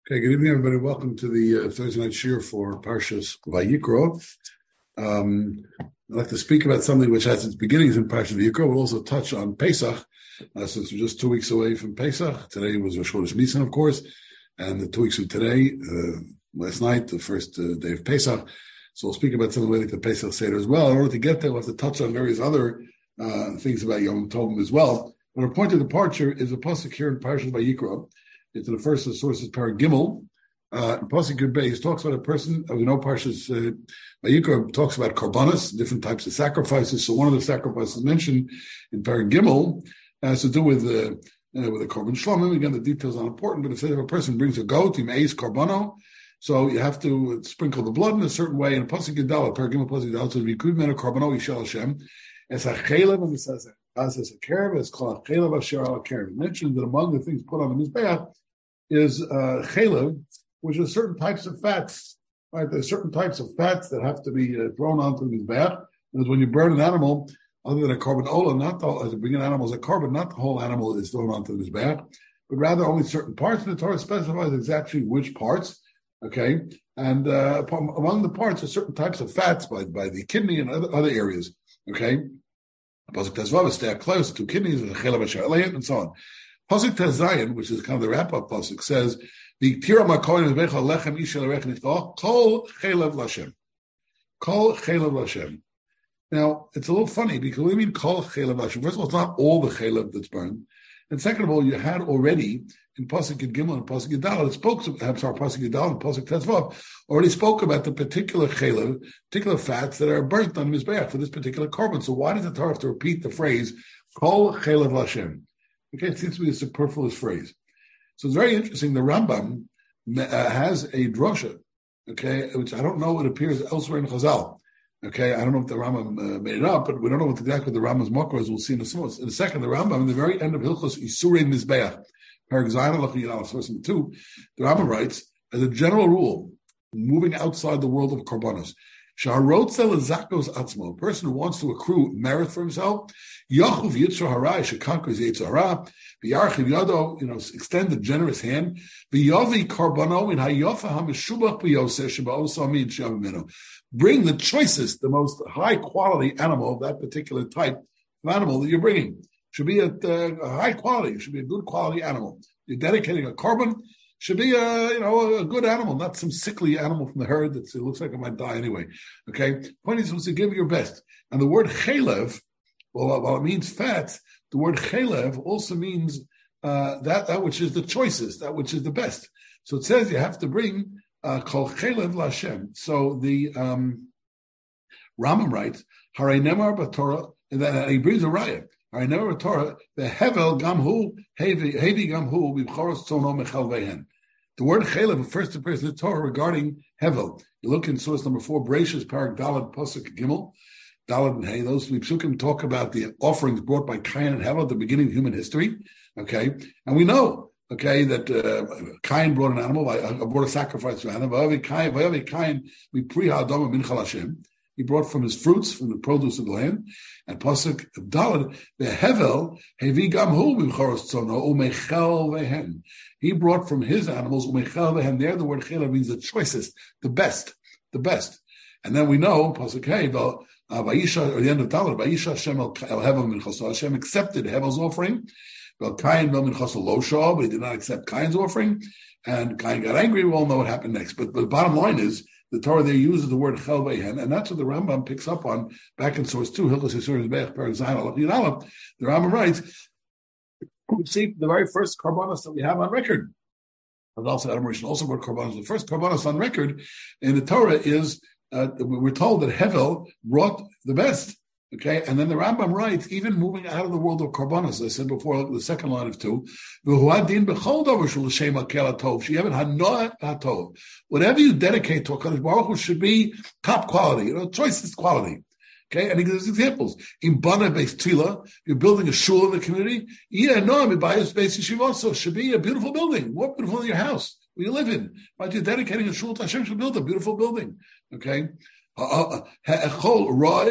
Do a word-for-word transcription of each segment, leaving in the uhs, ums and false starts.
Okay, good evening, everybody. Welcome to the uh, Thursday night shir for Parshas Vayikra. Um, I'd like to speak about something which has its beginnings in Parshas Vayikra. We'll also touch on Pesach, uh, since we're just two weeks away from Pesach. Today was Rosh Chodesh Nisan, of course, and the two weeks from today, uh, last night, the first uh, day of Pesach. So we'll speak about something related to Pesach Seder as well. In order to get there, we'll have to touch on various other uh, things about Yom Tov as well. But our point of departure is a pasuk here in Parshas Vayikra. It's the first of the sources, Parag Gimel. Uh, Pasuk Yud Beis talks about a person. We know Parshas uh, Vayikra talks about karbanos, different types of sacrifices. So one of the sacrifices mentioned in Parag Gimel has to do with uh, uh, with a korban shlomim. Again, the details aren't important, but it says if a person brings a goat, he meis karbano, so you have to sprinkle the blood in a certain way. And Pasuk Yud Daled, Parag Gimel Pasuk Yud Daled says v'yikuv meno karbano yishel Hashem. It's a chelev, and it says as it's a kerev, it's called a chelev asher al kerev. It mentions that among the things put on the mizbeach is uh, chelev, which are certain types of fats. Right, there's certain types of fats that have to be uh, thrown onto the mizbeach. Because when you burn an animal, other than a korban ola, not the as a bring an animal as a korban, not the whole animal is thrown onto the mizbeach, but rather only certain parts. And the Torah specifies exactly which parts. Okay, and uh, among the parts are certain types of fats by by the kidney and other, other areas. Okay, Pasuk Tezvav is stay close to kidneys and chelav asher and so on. Pasuk Tezayin, which is kind of the wrap-up pasuk, says, "V'tira makoyin v'becha lechem ishel arech nitchah kol chelav lashem, kol chelav lashem." Now it's a little funny because what do you mean kol chelav lashem? First of all, it's not all the chelav that's burned, and second of all, you had already in pasuk Yud Gimel and pasuk Yud Daled, it spoke. I'm sorry, pasuk Yud Daled and pasuk Tezvav already spoke about the particular chelav, particular fats that are burnt on mizbeach for this particular korban. So why does the Torah have to repeat the phrase kol chelav lashem? Okay, it seems to be a superfluous phrase. So it's very interesting. The Rambam uh, has a drosha, okay, which I don't know. It appears elsewhere in Chazal. Okay, I don't know if the Rambam uh, made it up, but we don't know what exactly the Rambam's makor is. We'll see in a, in a second. The Rambam, in the very end of Hilchos Isurei Mizbeach, Perek Zayin Alach Yidal, source number two, the Rambam writes, as a general rule, moving outside the world of korbanos, a person who wants to accrue merit for himself, Yachuv Yitzhar Hara, should conquer his Yitzhar Hara, V'yarchiv Yado, you know, extend a generous hand, V'yavi Karbano in Hayofa HaMeshubach B'yoseh Sheba'osa Min Shavimeno. Bring the choicest, the most high quality animal of that particular type of animal that you're bringing. Should be a, a high quality, should be a good quality animal. You're dedicating a korban, should be a, you know, a good animal, not some sickly animal from the herd that looks like it might die anyway. Okay? Point is to give your best. And the word chelev, well, while it means fat, the word chelev also means uh, that, that which is the choicest, that which is the best. So it says you have to bring kol chelev lashem. So the um, Rambam writes, Harei nemar b'Torah, and then he brings a raya. Harei nemar b'Torah, the hevel gamhu, hevi gamhu, b'choros tzono mechal vehen. The word chelev refers to the Torah regarding hevel. You look in source number four, Bereshis Parak Daled Pasuk Gimel, Daled and Hey. Those three psukim talk about the offerings brought by Cain and Hevel at the beginning of human history. Okay, and we know, okay, that uh, Cain brought an animal, uh, brought a sacrifice to an animal. Vayavi Cain, we priha adama min chal Hashem. He brought from his fruits, from the produce of the land. And Pasuk Daled, the Hevel, hevi gamhu b'choros tzono umechel vehen. He brought from his animals umechel vehen. There, the word chelev means the choicest, the best, the best. And then we know Pasuk Hey, Vayisha, or the end of Daled, Vayisha Hashem el Hevel min chaso. Hashem accepted Hevel's offering. Well, Cain min chaso lo shah, but he did not accept Cain's offering. And Cain got angry. We all know what happened next. But, but the bottom line is, the Torah there uses the word chel vehen, and that's what the Rambam picks up on back in source two, Hilchos Yisur Mizbeach, Perek Zayin Alach Yidalef. The Rambam writes, we see the very first karbanos that we have on record. But also Adam Rishon also brought karbanos. The first karbanos on record in the Torah is, uh, we're told that Hevel brought the best. Okay, and then the Rambam writes, even moving out of the world of karbanos, as I said before, the second line of two, whatever you dedicate to a Kadosh Baruch Hu should be top quality, you know, choicest quality. Okay, and he gives examples. In Bana based Tila, you're building a shul in the community. Yeah, no, I mean, by a space yeshiva, so it should be a beautiful building, more beautiful than your house where you live in. But you're dedicating a shul to Hashem, should build a beautiful building. Okay, Echol Roiv.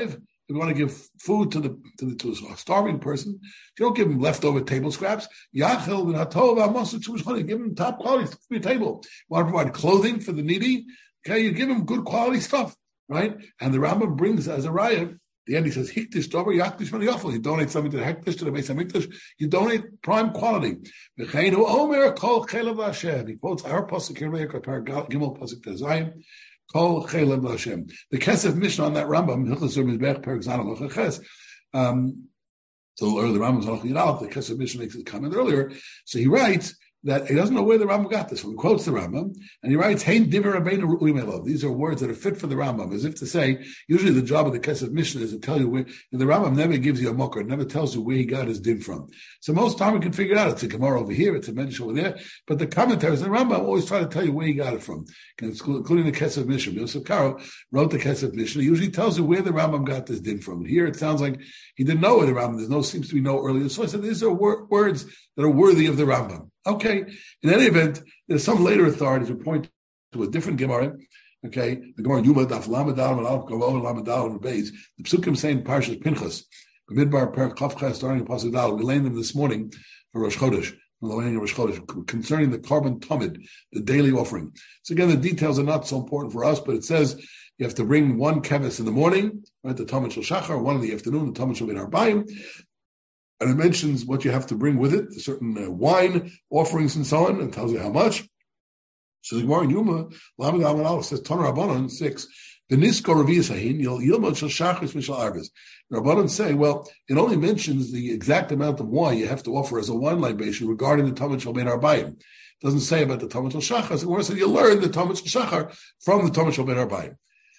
If you want to give food to the to the to a starving person, you don't give him leftover table scraps. Yachil and Hatov Amos Chumash, give him top quality for your table. You want to provide clothing for the needy? Okay, you give him good quality stuff, right? And the Rambam brings as a raya. The end he says, Hikdish Dover Yakdish Yafel. You donate something to the Hektish, to the Beis Hamikdash, you donate prime quality. V'cheinu Omer Kol Chelev L'Hashem. He quotes our pasuk here, Gimel pasuk Tezayim. Kol Chelev L'Hashem. The Kesef Mishnah on that Rambam, Hilchos Mizbech Perek Zan Alochaches. Um, so earlier the Rambam's Alach Yidalach, the Kesef Mishnah makes his comment earlier. So he writes that he doesn't know where the Rambam got this from. He quotes the Rambam, and he writes, Hein diver Rabbeinu Ru'im Elov. These are words that are fit for the Rambam, as if to say, usually the job of the Kesef Mishnah is to tell you where, and the Rambam never gives you a mocker, it never tells you where he got his din from. So most time we can figure it out. It's a Gemara over here, it's a Mensch over there, but the commentaries in the Rambam always try to tell you where he got it from, including the Kesef Mishnah. Yosef Karo wrote the Kesef Mishnah. He usually tells you where the Rambam got this din from. And here it sounds like he didn't know where the Rambam, there's no, seems to be no earlier. So I said, these are wor- words that are worthy of the Rambam. Okay. In any event, there's some later authorities who point to a different Gemara. Okay. The Gemara Yuma Daf Lamadal and Alf Kavod Lamadal and Beis. The Psukim saying Parshas Pinchas, Midbar Per Kafcha starting Pasuk Dal. We learned them this morning for Rosh Chodesh, from the learning of Rosh Chodesh, concerning the carbon tamid, the daily offering. So again, the details are not so important for us, but it says you have to bring one keves in the morning, right? The tamid shel shachar, one in the afternoon, the tamid shel ben arbayim. And it mentions what you have to bring with it, certain uh, wine offerings and so on, and tells you how much. So the Gemara in Yuma, Lamed Amad Aleph says, Ton Rabbanon, six, V'nisko Revi'as Hahin, Yilmod Shel Shachris Mishal Arvis. Rabbanon say, well, it only mentions the exact amount of wine you have to offer as a wine libation regarding the Tamid Shel Ben Arbayim. It doesn't say about the Tamid Shel Shachar. The Gemara says you learn the Tamid Shel Shachar from the Tamid Shel Ben Arbayim.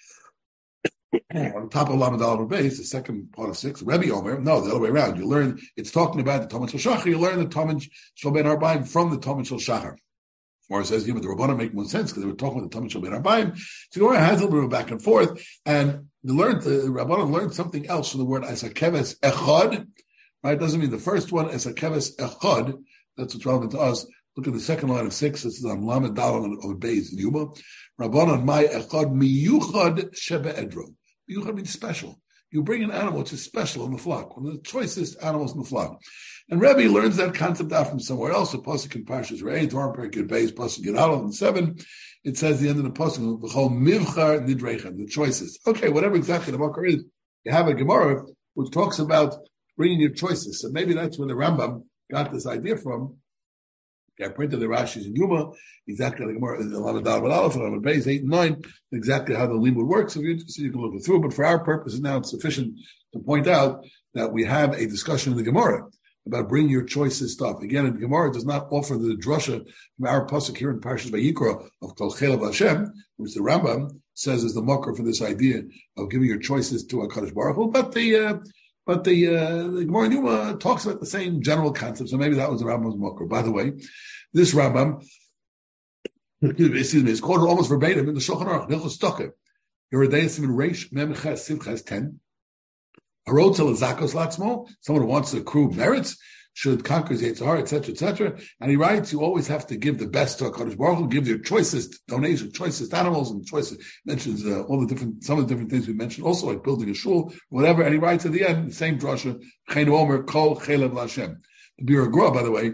On top of Lamed Aleph base, the second part of six, Rebbe Omer, no, the other way around. You learn, it's talking about the Tamid Shel Shachar, you learn the Tamid Shel Ben Arbayim from the Tamid Shel Shachar. Or it says, yeah, but the Rabbanan make more sense because they were talking about the Tamid Shel Ben Arbayim. So you has a little bit of back and forth, and the learned the Rabbanan learned something else from the word Esakeves Echad. Right? It doesn't mean the first one, Esakeves Echad. That's what's relevant to us. Look at the second line of six. This is on Lamed Dalal of Beis in Yuma. Rabbanan my Echad miyuchad shebe edro. Miyuchad means special. You bring an animal which is special in the flock, one of the choicest animals in the flock. And Rebbe learns that concept out from somewhere else. The pasuk in Parshas Re'eh, Dvarim Perek Beis, pasuk Yudalef and seven. It says the end of the pasuk, "V'chol mivchar nidreichem," the choicest. Okay, whatever exactly the makar is, you have a Gemara which talks about bringing your choices. So maybe that's where the Rambam got this idea from. I printed the Rashi's in Yuma, exactly like Gemara, Lamed Dalal Bal Aleph, Lamed Beis, eight and nine, exactly how the limud works. If you're interested, you can look it through. But for our purposes now, it's sufficient to point out that we have a discussion in the Gemara about bring your choices stuff. Again, the Gemara does not offer the drasha from our pasuk here in Parshas Vayikra of Kol Chelev Hashem, which the Rambam says is the makar for this idea of giving your choices to HaKadosh Baruch Hu. But the uh, but the, uh, the Gemara in Yuma talks about the same general concept. So maybe that was the Rambam's makar. By the way, this Rambam, excuse me, is quoted almost verbatim in the Shulchan Aruch, Hilchos Stoker. Yeridei Siman Reish Mem Ches Siv Ches ten. Harotzel Zakos Latzmo, someone who wants to accrue merits, should conquer his Yitzhar, et cetera, et cetera. And he writes, you always have to give the best to HaKadosh Baruch Hu, give your choicest donation, choicest animals, and choicest, mentions uh, all the different, some of the different things we mentioned, also like building a shul, whatever. And he writes at the end, the same drasha, Chenu Omer, Kol Chelev L'Hashem. The Bir Gra, by the way,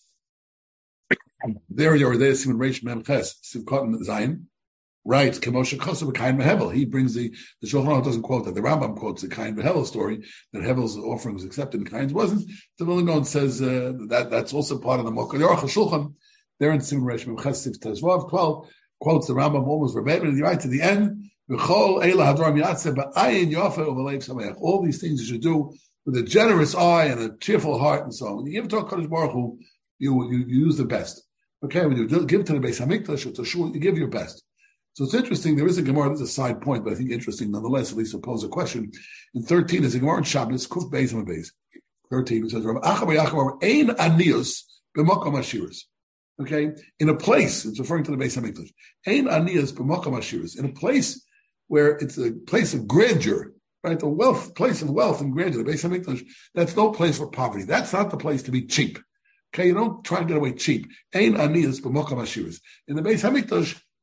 there you are, there, Simon Reish Mem Ches, Sivkot Zayin. Right, Kemoshe Kosev Kain Behevel. He brings the the Shulchan Aruch doesn't quote that. The Rambam quotes the Kain Behevel story that Hevel's offering was accepted and Kain's wasn't. The Vilna says uh, that that's also part of the Mokar Aruch Shulchan. There in Simon Reish Mem Ches Siv Tezvav twelve quotes the Rambam almost verbatim. And he writes at the end, V'chol Eila Hadram Yatzeh Ba'ayin Yofa Uvalev Sameach. All these things you should do with a generous eye and a cheerful heart and so on. When you give it to HaKadosh Baruch Hu, you, you you use the best. Okay, when you do, give it to the Beis Hamikdash or to Shul, you give your best. So it's interesting. There is a Gemara. This is a side point, but I think interesting nonetheless. At least to pose a question. In thirteen, there's a Gemara in Shabbos, Kuf Beis and Beis. Thirteen, it says, "Ein anius b'makom ashiras." Okay, in a place, it's referring to the Beis Hamikdash. Ein anius b'makom ashiras. In a place where it's a place of grandeur, right? The wealth, place of wealth and grandeur, the Beis Hamikdash. That's no place for poverty. That's not the place to be cheap. Okay, you don't try to get away cheap. Ein anius b'makom ashiras. In the Beis Hamikdash,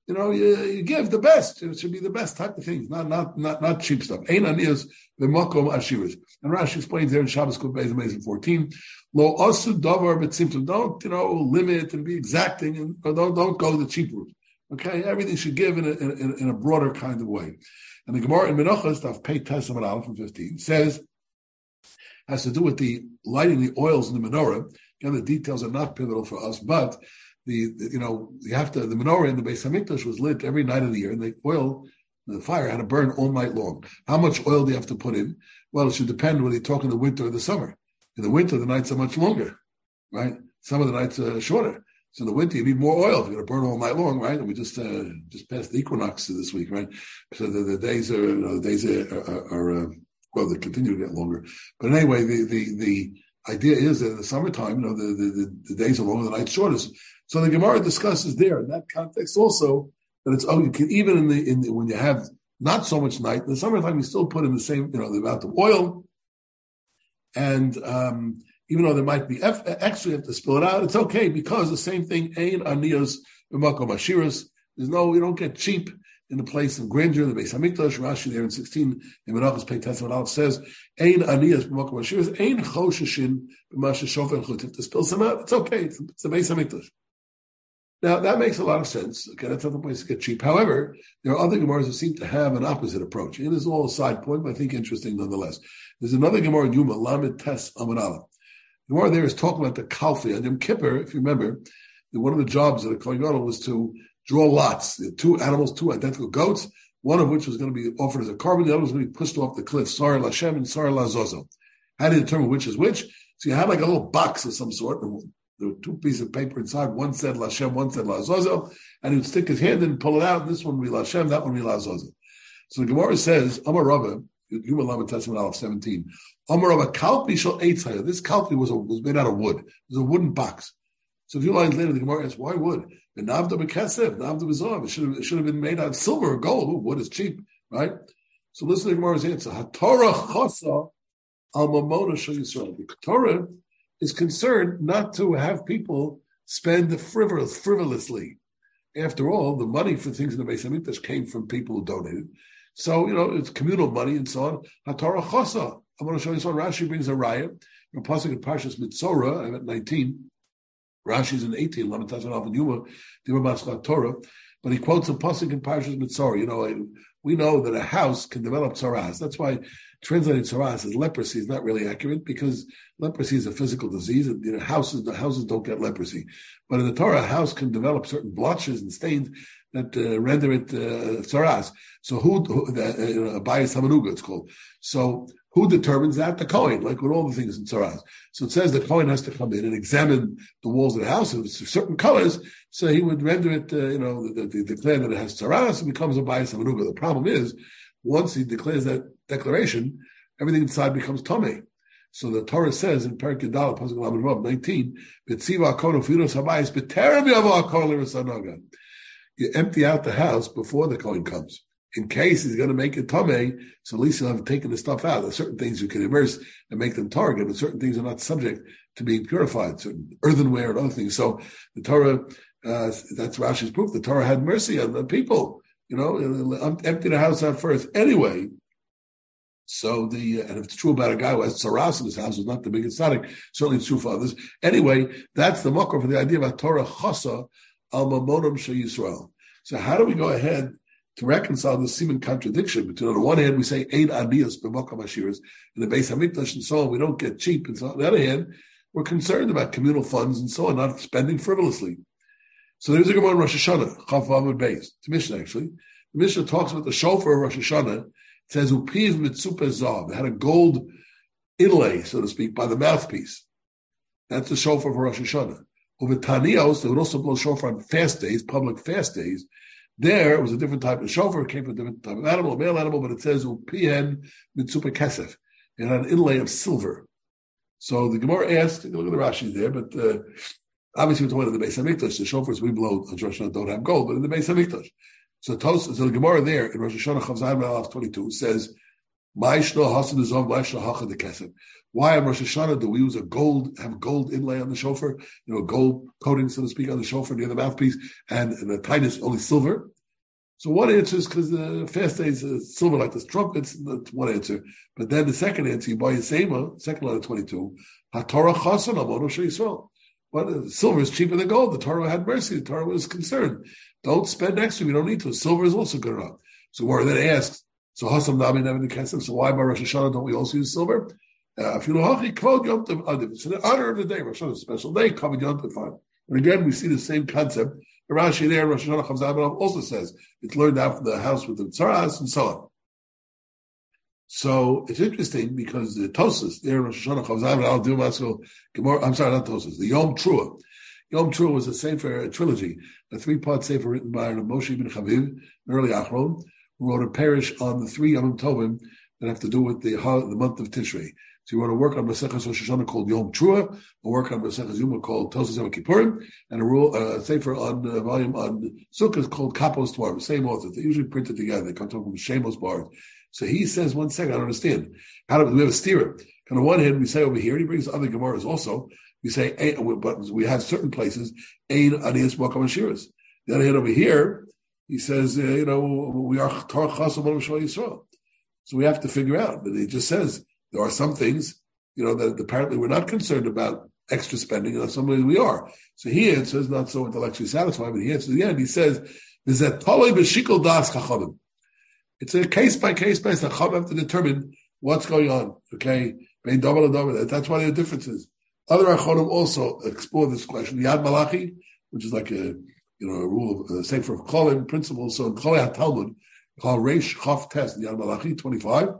you know, you, you give the best. It should be the best type of things, not not not not cheap stuff. Ein aniyos b'makom ashiras. And Rashi explains there in Shabbos Kuf Beis Amazing fourteen, lo asu davar b'tzimtzum. Don't, you know, limit and be exacting, and or don't don't go the cheap route. Okay, everything should give in a, in, in a broader kind of way. And the Gemara in Menachos, Daf Pei Tesam and Aleph from fifteen, says, has to do with the lighting the oils in the menorah. Again, the details are not pivotal for us, but the, the you know, you have to, the menorah in the Beis Hamikdash was lit every night of the year, and the oil, the fire had to burn all night long. How much oil do you have to put in? Well, it should depend whether you're talking the winter or the summer. In the winter, the nights are much longer, right? Some of the nights are shorter. So in the winter, you need more oil if you're going to burn all night long, right? And we just uh, just passed the equinox this week, right? So the, the days are, you know, the days are, are, are uh, well, they continue to get longer. But anyway, the the the idea is that in the summertime, you know, the, the, the days are longer, the nights shorter. So the Gemara discusses there in that context also that it's, oh, you can, even in the, in the, when you have not so much night, in the summertime, you still put in the same, you know, the amount of oil. And, um, even though there might be F- extra, you have to spill it out. It's okay because the same thing, Ein Aniyos B'makom Ashiras. There's no, you don't get cheap in the place of grandeur. The Beis Hamikdash, Rashi there in sixteen, in Menachos Pei Tesam Aleph says, Ein Aniyos B'makom Ashiras, Ein Chosheshin B'mashe Shofer Chutif. To spill some out, it's okay. It's, it's the Beis Hamikdash. Now, that makes a lot of sense. Okay, that's not the place to get cheap. However, there are other Gemaras that seem to have an opposite approach. It is all a side point, but I think interesting nonetheless. There's another Gemara in Yuma, Lamed Tes Amud Aleph. The Gemara there is talking about the Kalfi. On Yom Kippur, if you remember, one of the jobs of the Kohen Gadol was to draw lots. There were two animals, two identical goats, one of which was going to be offered as a carbon, the other was going to be pushed off the cliff, Sar Lashem and Sar Lazozo. How do you determine which is which? So you had like a little box of some sort, and there were two pieces of paper inside. One said Lashem, one said Lazozo, and he would stick his hand in and pull it out. This one would be Lashem, that one would be Lazozo. So the Gemara says, Amar Rava, Yuma Lamed Tesam Aleph seventeen, Amar Rava Kalpi Shel Eitzaya. This Kalpi was a, was made out of wood. It was a wooden box. So a few lines later, the Gemara asks, why wood? The Navda B'Kesef, Navda B'Zav. It should have, it should have been made out of silver or gold. Ooh, wood is cheap, right? So listen to the Gemara's answer. HaTorah Chasa Al Mamona Shel Yisrael. The Torah is concerned not to have people spend frivolous, frivolously. After all, the money for things in the Beis Hamikdash came from people who donated. So, you know, it's communal money and so on. HaTorah Chasa. I'm going to show you something. Rashi brings a raya. A pasuk in Parshas Mitzorah, I'm at nineteen. Rashi's in eighteen. Lamentations of Yuma, Divrei Torah. But he quotes a pasuk in Parshas Mitzorah. You know, we know that a house can develop tzaras. That's why translating tzaras as leprosy is not really accurate, because leprosy is a physical disease. And, you know, houses, the houses don't get leprosy. But in the Torah, a house can develop certain blotches and stains that uh, render it uh, tzaras. So who, who uh, bias hamanuga, it's called. So who determines that? The Kohen, like with all the things in tzaras. So it says the Kohen has to come in and examine the walls of the house. If it's certain colors, so he would render it, uh, you know, the, the, the declare that it has tzaras, and becomes a bias hamanuga. The problem is, once he declares that declaration, everything inside becomes tamei. So the Torah says in Perek Yudal, pasuk Lamed Vav nineteen, "Betziva hakol ufinos habayis b'terem yavo hakol l'risanoga." You empty out the house before the Kohen comes, in case he's going to make it tamei. So at least he'll have taken the stuff out. There's certain things you can immerse and make them target, but certain things are not subject to being purified, certain earthenware and other things. So the Torah, uh, that's Rashi's proof. The Torah had mercy on the people. You know, empty the house out first. Anyway, so the, and if it's true about a guy who has tzaras in his house, who's not the biggest tzaddik, certainly it's true for others. Anyway, that's the makor for the idea of a Torah chasa al mamonam shel Yisrael. So how do we go ahead to reconcile the seeming contradiction between, on the one hand, we say ein aniyos b'makom ashiras in the Beis Hamikdash and so on, we don't get cheap, and so on. On the other hand, we're concerned about communal funds and so on, not spending frivolously. So there's a Gemara in Rosh Hashanah, Chaf Vav Beis, it's a Mishnah actually. The Mishnah talks about the shofar of Rosh Hashanah. It says, Upiv mitzupe zav. They had a gold inlay, so to speak, by the mouthpiece. That's the shofar for Rosh Hashanah. Over Tanios, they would also blow shofar on fast days, public fast days. There, it was a different type of shofar. It came from a different type of animal, a male animal, but it says, Upihen mitzupe kesef. It had an inlay of silver. So the Gemara asked, look at the Rashi there, but uh, obviously we're talking about the Beis Hamikdash. The shofars we blow on Rosh Hashanah don't have gold, but in the Beis Hamikdash. So, Tos, so the Gemara there in Rosh Hashanah Chav Zayin Aleph twenty-two says, Why on Rosh Hashanah do we use a gold, have gold inlay on the shofar, you know, gold coating, so to speak, on the shofar near the mouthpiece, and, and the tightness only silver? So one answer is because the fast days is silver like the trumpets. That's one answer. But then the second answer, you buy a Sema, second line of twenty-two, HaTorah Chasan Amono Shel Yisrael. Well, silver is cheaper than gold. The Torah had mercy. The Torah was concerned. Don't spend extra. We don't need to. Silver is also good enough. So where then asks, so Hasam Nami Never Kesef. So why by Rosh Hashanah don't we also use silver? Uh, if you know Hachi Kvod Yom Tov Adiv, it's in honor of the day. Rosh Hashanah is a special day. Kavod Yom Tov fine. And again, we see the same concept. Rashi there, Rosh Hashanah Chavzav also says it's learned out from the house with the tzaras and so on. So it's interesting because the Tosas there, Rosh Hashanah Chavzav Al Dilmasko Gemara. I'm sorry, not Tosas. The Yom Trua. Yom Trua was a sefer a trilogy, a three-part sefer written by Moshe ben Chaviv, an early Achron, who wrote a parish on the three Yom Tovim that have to do with the the month of Tishrei. So you want to work on Maseches Rosh Hashanah called Yom Trua, or work on Maseches Yuma called Tosas Yom Kippurim, and a rule, uh, sefer on uh, volume on Sukkot called Kapos Tvar, same authors. They usually printed together. They come from Shemos bars. So he says, one second, I don't understand. How do we have a steer? On the one hand, we say over here, he brings other Gemaras also. We say, but we have certain places, Ein Aniyas Makam Ashiras. The other hand over here, he says, uh, you know, we are Torah Chasam Shal Yisrael. So we have to figure out. But he just says, there are some things, you know, that apparently we're not concerned about extra spending, and some ways we are. So he answers, not so intellectually satisfied, but he answers at the end. He says, "Is that tolei b'shikol das chachamim?" It's a case by case basis. Chachamim have to determine what's going on. Okay, bein davar l'davar. That's why there are differences. Other achonim also explore this question. Yad Malachi, which is like a you know a rule of a sefer of cholim principles. So in Cholei HaTalmud, called Reish Chaf Test Yad Malachi twenty-five.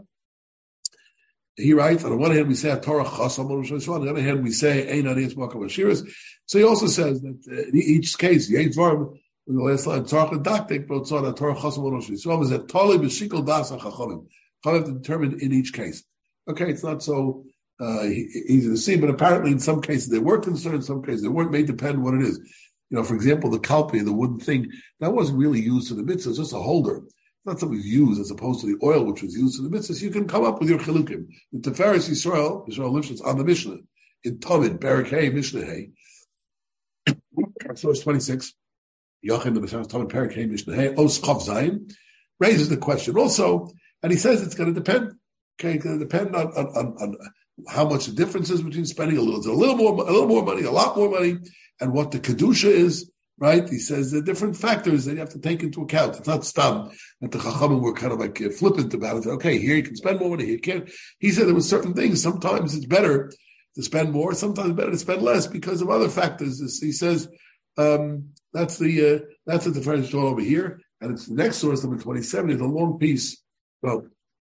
He writes, on the one hand, we say a Torah Chasam, on the other hand, we say Ein Aniyas Makam Ashiras. So he also says that uh, in each case, Yein Dvarim, in the last line, Torah Chadaktik, but it's on a Torah Chasam on Yisrael, is that Tali B'Shikol Das HaChachamim. Chachamim have to determine in each case. Okay, it's not so uh, easy to see, but apparently in some cases they were concerned, in some cases they weren't. It may depend what it is. You know, for example, the kalpi, the wooden thing, that wasn't really used for the mitzvah, it's just a holder. Not something used as opposed to the oil which was used in the mitzvahs. You can come up with your chilukim. In Tiferes Yisrael, Yisrael Lifshitz on the Mishnah. In Talmud, Barak Hay, Mishnah Hay. Source twenty-six. Yochim, the Mishnah, Talmud, Barak Hay, Mishnah Hay. Os Chav Zayin raises the question also, and he says it's going to depend. Okay, it's going to depend on, on, on, on how much the difference is between spending a little, a little more, a little more money, a lot more money, and what the kedusha is. Right? He says there are different factors that you have to take into account. It's not stam that the Chachamim were kind of like uh, flippant about it. Okay, here you can spend more money, here you can't. He said there were certain things. Sometimes it's better to spend more, sometimes it's better to spend less because of other factors. He says um, that's the uh, that's the difference all over here. And it's the next source, number twenty-seven, is a long piece. Well,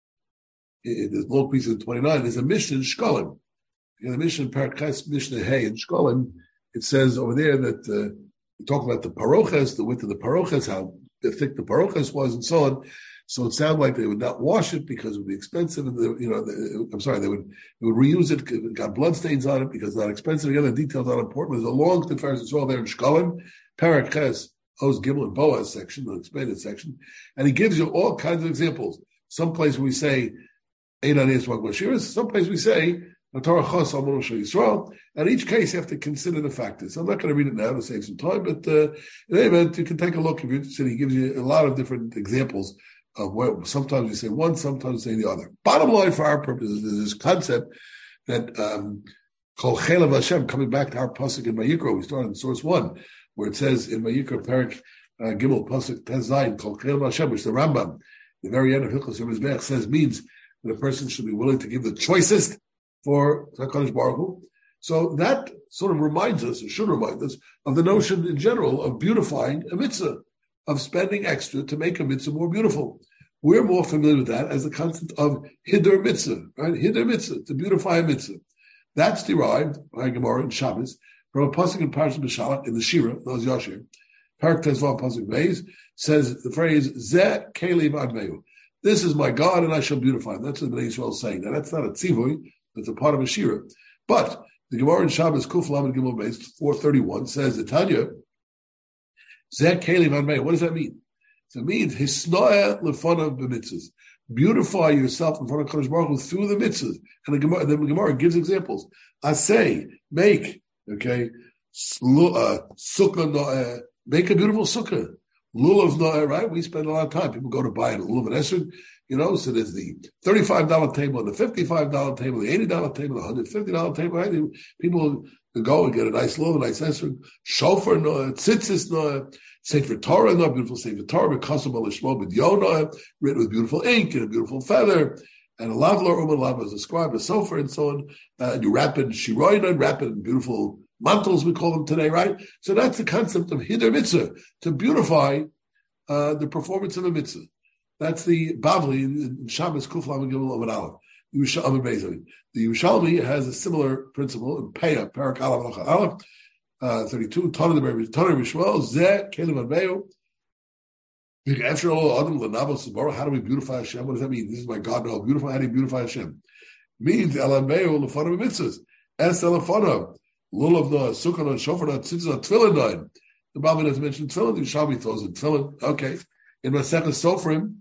it, there's a long piece in twenty-nine. There's a Mishnah in Shkolim. In the Mishnah, Parakhes Mishnah Hay in Shkolim, it says over there that uh, we talk about the paroches, the width of the paroches, how thick the paroches was, and so on. So it sounded like they would not wash it because it would be expensive, and the, you know, the, I'm sorry, they would they would reuse it. It got bloodstains on it because it's not expensive. Again, the details are important. There's a long Tiferes Yisrael there in Shkolim, Parak Ches, Oz Gimel and Boaz section, the expanded section, and he gives you all kinds of examples. Some place we say Ein Aniyas Makam Ashiras, some place we say Torah Chas Amono Shel Yisrael, and each case you have to consider the factors. I'm not going to read it now to save some time, but uh, in any event, you can take a look if you're interested. He gives you a lot of different examples of where sometimes we say one, sometimes we say the other. Bottom line for our purposes is this concept that um, Kol Chelav Hashem, coming back to our pasuk in Vayikra, we started in source one, where it says in Vayikra, Parak uh, Gimel, pasuk Tez Zayin, Kol Chelav Hashem, which the Rambam, the very end of Hilchos Mizbeach says means that a person should be willing to give the choicest for HaKadosh Baruch Hu. So that sort of reminds us, or should remind us, of the notion in general of beautifying a mitzvah, of spending extra to make a mitzvah more beautiful. We're more familiar with that as the concept of Hidur Mitzvah, right? Hidur Mitzvah, to beautify a mitzvah. That's derived by Gemara in Shabbos from a pasuk in Parashat B'Shalach in the Shira, those Yashir. Parak Tezvav pasuk Beis says the phrase Zeh Kelev Admeu. This is my God, and I shall beautify him. That's what Bnei Yisrael is saying. Now that's not a tzivui. That's a part of a shira. But the Gemara in Shabbos, Kuf Lamed Gimel Beis, four thirty-one, says the Tanya, Zeh Kelev Admei. What does that mean? So it means Hisnoya Lefonav B'mitzvahs. Beautify yourself in front of Kadosh Baruch Hu through the mitzvahs. And the Gemara, the Gemara gives examples. I say, make, okay, uh, sukkah, uh, make a beautiful sukkah. Lulav, uh, right? We spend a lot of time. People go to buy it. Lulav and Esrog, you know, so there's the thirty-five dollars table, the fifty-five dollars table, the eighty dollars table, the one hundred fifty dollars table, right? People go and get a nice lulav, a nice Esrog, shofar, no, tzitzis, no, Sefer Torah, no, beautiful Sefer Torah, Kasam Alishmo, with Yonah, written with beautiful ink and a beautiful feather, and a lavlar, um, a lavlar is a scribe, a sofer, and so on. Uh, and you wrap it in shiroina, wrap it in beautiful mantles, we call them today, right? So that's the concept of hider mitzvah, to beautify uh, the performance of a mitzvah. That's the Bavli in Shabbos Kuflam and Gimel of an Aleph. The Yerushalmi has a similar principle in Peah, Parak Aleph Aleph, uh, thirty-two, Tana the Rebbe, Tana Rishwell, Zeh, Kelim Admeo. After all, Adam Lanavos Sabara, how do we beautify Hashem? What does that mean? This is my God, no, beautify, how do you beautify Hashem? Means Elameo, Lefana Mitzvahs, Es Elefana, Lulav no, Sukkah no, Shofar no, Tzitzis no, Tefillin no. The Bible doesn't mention Tefillin, the Yerushalmi throws in Tefillin, okay. In Masechah Sofrim,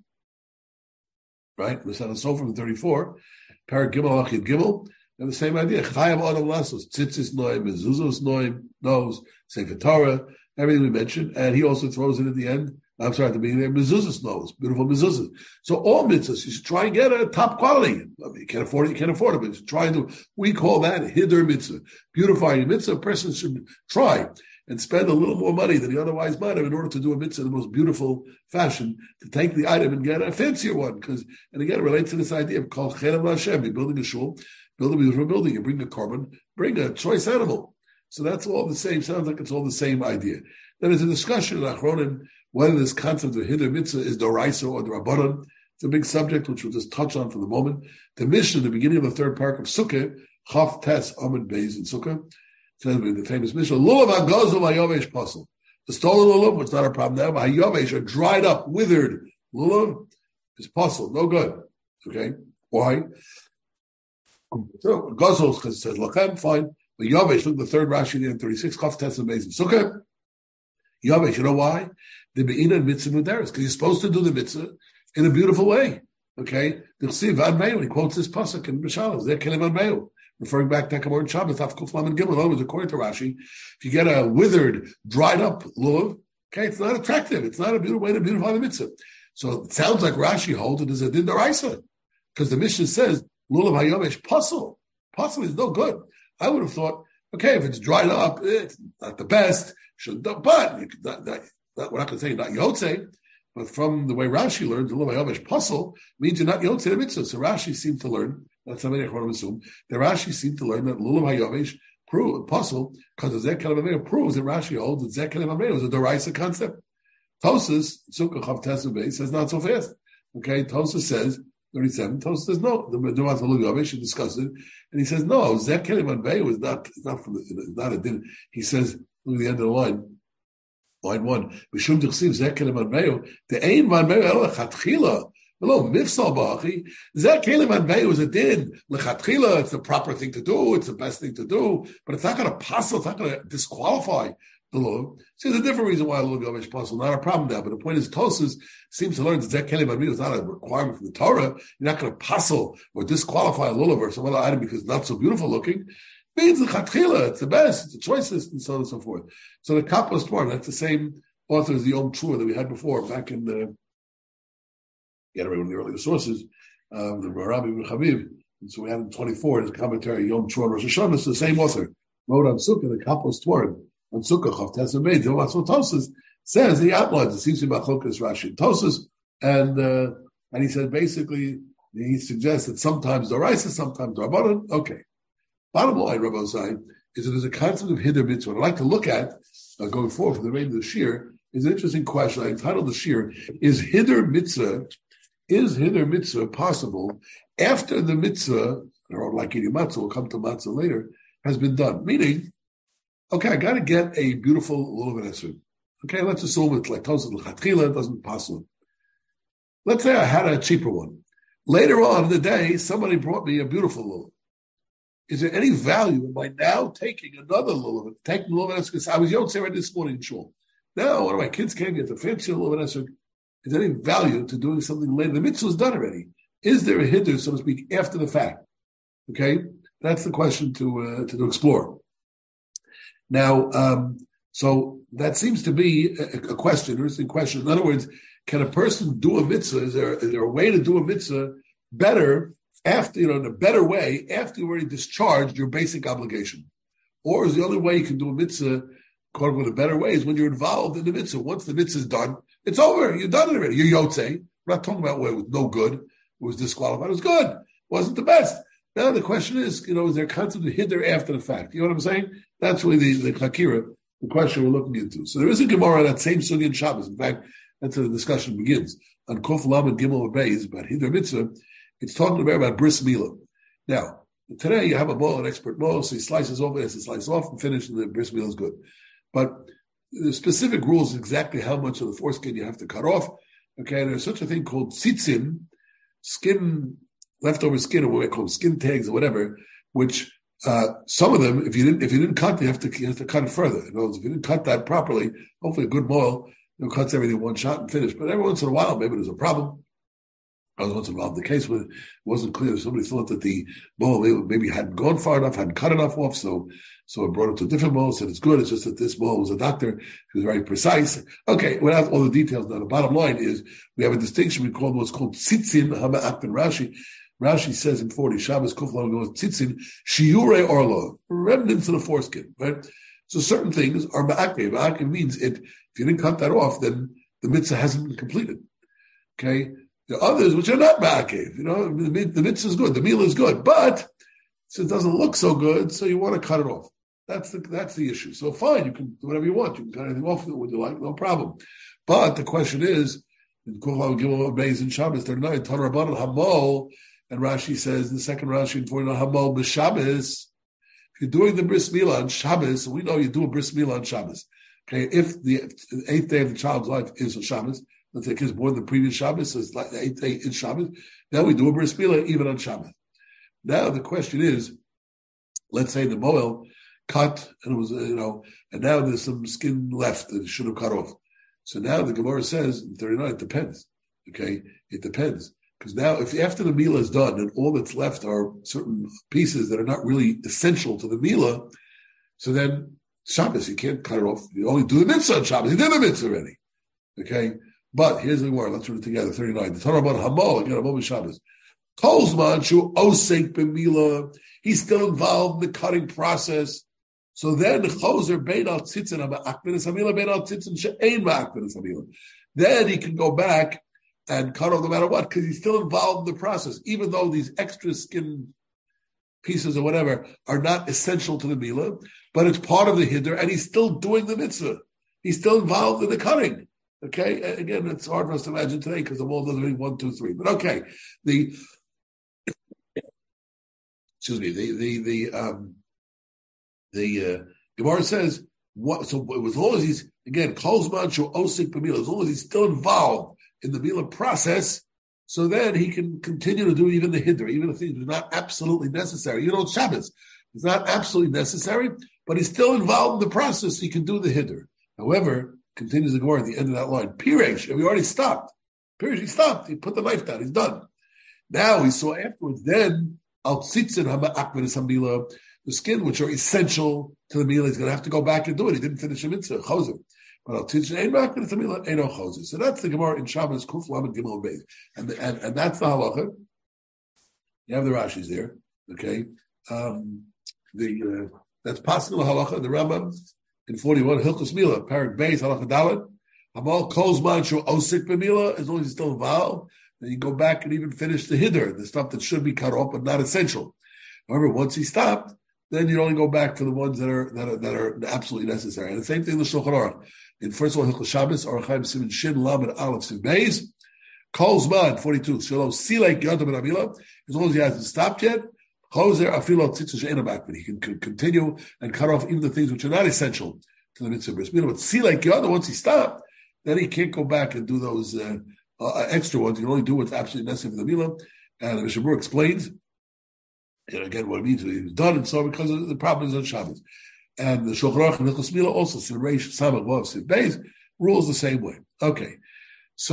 right? Masechah Sofrim thirty-four, Parak Gimel Achid Gimel, and the same idea. Chayav Adam Lasos, Tzitzis Noim, Mezuzos Noim, Nose, Sefer Torah, everything we mentioned, and he also throws in at the end. I'm sorry, at the beginning there, mezuzahs nose, beautiful mezuzahs. So all mitzvahs, you should try and get a top quality. I mean, you can't afford it, you can't afford it, but you should try and do, we call that hider mitzvah. Beautifying a mitzvah, a person should try and spend a little more money than he otherwise might have in order to do a mitzvah in the most beautiful fashion, to take the item and get a fancier one. Because, and again, it relates to this idea of called chelam Hashem. You're building a shul, build a beautiful building, you bring a korban, bring a choice animal. So that's all the same, sounds like it's all the same idea. Then there's a discussion in Achronim whether this concept of hider mitzvah is doraisa or drabanan. It's a big subject which we'll just touch on for the moment. The Mishnah, the beginning of the third part of Sukkah, Chaf Tes Amud Beis in Sukkah, says in the famous Mishnah, Lulav Hagazel Hayovesh Pasel. The stolen lulav, which is not a problem now, but Hayovesh, a dried up, withered lulav, is pasel, no good. Okay, why? So Gazel says Lachem, fine, but Yovesh, look the third Rashi there in thirty-six, Chaf Tes Amud Beis in Sukkah. Yovesh, you know why? The Be'ina and Mitzvah Mudaris, because you're supposed to do the Mitzvah in a beautiful way. Okay? The Chsiv Ad Me'u, he quotes this pasuk in Mishalos, they're Kelim Ad Me'u, referring back to Kamor and Shabbos, Taf Kuf Lam and Gimel. In other words, according to Rashi, if you get a withered, dried up lulav, okay, it's not attractive. It's not a beautiful way to beautify the Mitzvah. So it sounds like Rashi holds it as a din daraisa, because the Mishnah says, lulav hayomesh pasel. Pasel is no good. I would have thought, okay, if it's dried up, it's not the best, should but you could not, not, not, we're not going to say not yotze, but from the way Rashi learns, the lulav hayomesh pasel means you're not yotze the mitzvah. So Rashi seemed to learn, that's how many I want to assume, that Rashi seemed to learn that lulav hayomesh prove pasel, because the Zeh Kelim Ameyu proves that Rashi holds that Zeh Kelim Ameyu is a deraisa concept. Tosas, Sukkah Chav Tes Amud Beis says not so fast. Okay, Tosas says, thirty-seven, Tosas says no, the Meduat Lulav should discuss it, and he says no, Zeh Kelim Ameyu is not, it's not from the, it's not a din. He says, look at the end of the line, line one, B'shum Dichsiv Zeh Kelim Ameyu, the Ein Van Meyu El Chatchila, hello, Mifsal Ba'achi, Zeh Kelim Ameyu is a din, L'Chatchila, it's the proper thing to do, it's the best thing to do, but it's not going to pass, it's not going to disqualify the lulav. See, there's a different reason why lulav yomesh pasel, not a problem now. But the point is, Tosas seems to learn that Zeh Kelim Ameyu is not a requirement from the Torah. You're not going to pasel or disqualify a lulav or some other item because it's not so beautiful looking. It means the chatchila, it's the best, it's the choicest, and so on and so forth. So the Kapos Tvar, that's the same author as the Yom Trua that we had before back in the, yeah, one of the earlier sources, um, the Rabbi Chaviv. And so we had in twenty-four his commentary Yom Trua Rosh Hashanah. It's the same author wrote on Sukkah the Kapos Tvar. On Sukkah, Chav Tes Amud Beis, that's what Tosas says. He outlines it. Seems to be Machlokas Rashi Tosas, and uh, and he said basically he suggests that sometimes Doraisa, sometimes Rabbanan. Okay. Bottom line, Rabbi Zai, is that there's a concept of hider mitzvah. What I'd like to look at uh, going forward for the remainder of the shir is an interesting question. I entitled the shir: Is hider mitzvah? Is hider mitzvah possible after the mitzvah, or like eating matzah? We'll come to matzah later. Has been done, meaning. Okay, I got to get a beautiful lulav and esrog. Okay, let's assume it's like Tosas l'chatchila, it doesn't possible. Let's say I had a cheaper one. Later on in the day, somebody brought me a beautiful lulav. Is there any value in my now taking another lulav, taking lulav and esrog? I was yotzei right this morning in shul. Now, one of my kids came get the fancy lulav and esrog. is there any value to doing something later? The mitzvah is done already. Is there a hiddur, so to speak, after the fact? Okay, that's the question to uh, to, to explore. Now, um, so that seems to be a, a question, an interesting question. In other words, can a person do a mitzvah? Is there is there a way to do a mitzvah better after, you know, in a better way after you already discharged your basic obligation? Or is the only way you can do a mitzvah, quote unquote, a better way is when you're involved in the mitzvah. Once the mitzvah is done, it's over. You're done it already. You're yotze. We're not talking about where it was no good, it was disqualified. It was good. It wasn't the best. Now the question is, you know, is there a concept of hiddur after the fact? You know what I'm saying? That's really the, the chakira, the question we're looking into. So there is a Gemara on that same sugi in Shabbos. In fact, that's where the discussion begins. On Kof Lam and Gimel Beis about hiddur mitzvah, it's talking about, about bris milah. Now, today you have a bowl, an expert bowl, so he slices off, he has to slice off and finish, and the bris milah is good. But the specific rules exactly how much of the foreskin you have to cut off. Okay, there's such a thing called tzitzim, skin, leftover skin, or what we call skin tags or whatever, which uh, some of them, if you didn't, if you didn't cut, you have to you have to cut it further. In other words, if you didn't cut that properly, hopefully a good moil, you know, cuts everything in one shot and finish. But every once in a while, maybe there's a problem. I was once involved in the case where it wasn't clear. Somebody thought that the moil maybe hadn't gone far enough, hadn't cut enough off, so so I brought it to a different moil, said it's good, it's just that this moil was a doctor, he was very precise. Okay, without all the details now, the bottom line is we have a distinction, we call what's called tzitzin, hama'ak and Rashi. Rashi says in forty, Shabbos, Kufla, tzitzin, shiure orlo, remnants of the foreskin, right? So certain things are ma'akev. Ma'akev means it, if you didn't cut that off, then the mitzvah hasn't been completed. Okay? There are others which are not ma'akev. You know, the, the mitzvah is good, the meal is good, but since it doesn't look so good, so you want to cut it off. That's the that's the issue. So fine, you can do whatever you want. You can cut anything off with you like, no problem. But the question is, in Kuchal Gimel Beis in Shabbos thirty-nine, Tanur Rabbanan Hamol, and Rashi says the second Rashi in forty-nine, Hamol b'Shabbos. If you're doing the bris milah on Shabbos, we know you do a bris milah on Shabbos. Okay, if the, the eighth day of the child's life is on Shabbos, let's say the kid's born the previous Shabbos, so it's like the eighth day in Shabbos, then we do a bris milah even on Shabbos. Now the question is, let's say the moel cut and it was, you know, and now there's some skin left that it should have cut off. So now the Gemara says in thirty-nine, it depends. Okay, it depends. Because now, if after the milah is done and all that's left are certain pieces that are not really essential to the milah, so then Shabbos, you can't cut it off. You only do the mitzvah on Shabbos. You did the mitzvah already. Okay? But here's the word. Let's read it together. thirty-nine. The Torah about Hamal, again, Hamal Shabbos. Kolzman shu osek b'milah. He's still involved in the cutting process. So then the choser bein al tzitzin ha'ma'akbenes hamilah bein al tzitzin she'ein ma'akbenes hamilah. Then he can go back and cut off no matter what, because he's still involved in the process, even though these extra skin pieces or whatever are not essential to the milah, but it's part of the hiddur, and he's still doing the mitzvah. He's still involved in the cutting. Okay, again, it's hard for us to imagine today because the wall doesn't read one, two, three. But okay, the excuse me, the the the um the uh, Gemara says what? So as long as he's again kolzman shu osik b'milah, as long as he's still involved in the milah process, so then he can continue to do even the hiddur, even if things are not absolutely necessary. You know, it's Shabbos. It's not absolutely necessary, but he's still involved in the process. He can do the hiddur. However, continues the Gemara at the end of that line, Piresh, and we already stopped. Piresh, he stopped. He put the knife down. He's done. Now we saw afterwards, then, al tzitzin ha'ma'akbenes hamilah, the skin, which are essential to the milah, he's going to have to go back and do it. He didn't finish the mitzvah, choser. But al tzitzin ein ma'akbenes hamilah, ein choser. So that's the Gemara in Shabbos, Kuf Lamed Gimel Beis. And, and, and that's the halacha. You have the Rashis there, okay? Um, the uh, That's possible halacha, the Rambam, in forty-one, Hilchos Milah, Parak Beis, Halacha Dalet, Hamal Kolzman Shu Osik B'Milah, as long as he's still involved, then you go back and even finish the hiddur, the stuff that should be cut off but not essential. However, once he stopped, then you only go back for the ones that are that are, that are absolutely necessary. And the same thing in the Shulchan Aruch. In first of all, Hilchos Shabbos, Aruch Chaim Siman Shin Lamed Aleph Siv Beis, Kolzman forty-two, Shalom Silek Yodam Ben Amilah, as long as he hasn't stopped yet. Choser afilo tzitzin she'ein but he can, can continue and cut off even the things which are not essential to the mitzvah bris milah. But see, like the other, once he stopped, then he can't go back and do those uh, uh, extra ones. He can only do what's absolutely necessary for the milah. And the Mishabur explains, and again, what it means, he was done, and so because of the problem is on Shabbos. And the Shulchan Aruch and Hilchos Milah also, Reish Samach Vav Siv Beis, rules the same way. Okay, so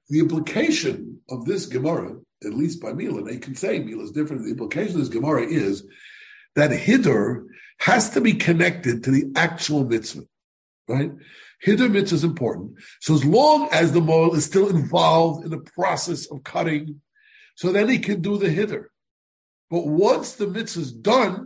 the implication of this Gemara, at least by Mila, and they can say Mila is different. The implication of this Gemara is that Hiddur has to be connected to the actual mitzvah, right? Hiddur mitzvah is important. So as long as the mohel is still involved in the process of cutting, so then he can do the Hiddur. But once the mitzvah is done,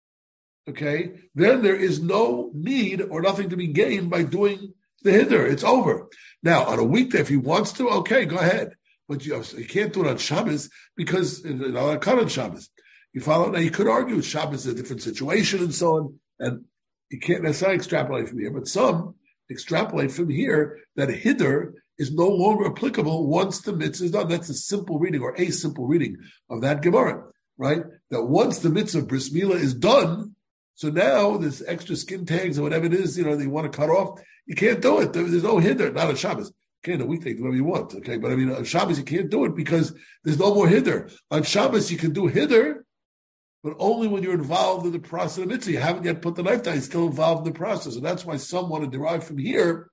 okay, then there is no need or nothing to be gained by doing the Hiddur. It's over. Now, on a weekday, if he wants to, okay, go ahead. But you, you can't do it on Shabbos because you know, cut on Shabbos. You follow? Now, you could argue Shabbos is a different situation and so on, and you can't necessarily extrapolate from here, but some extrapolate from here that Hiddur is no longer applicable once the mitzvah is done. That's a simple reading or a simple reading of that Gemara, right? That once the mitzvah bris milah is done, so now this extra skin tags or whatever it is, you know, they want to cut off, you can't do it. There's no Hiddur, not on Shabbos. Okay, on a weekday, do whatever you want, okay? But I mean, on Shabbos, you can't do it because there's no more Hiddur. On Shabbos, you can do Hiddur, but only when you're involved in the process of mitzvah. You haven't yet put the knife down, you're still involved in the process. And that's why some want to derive from here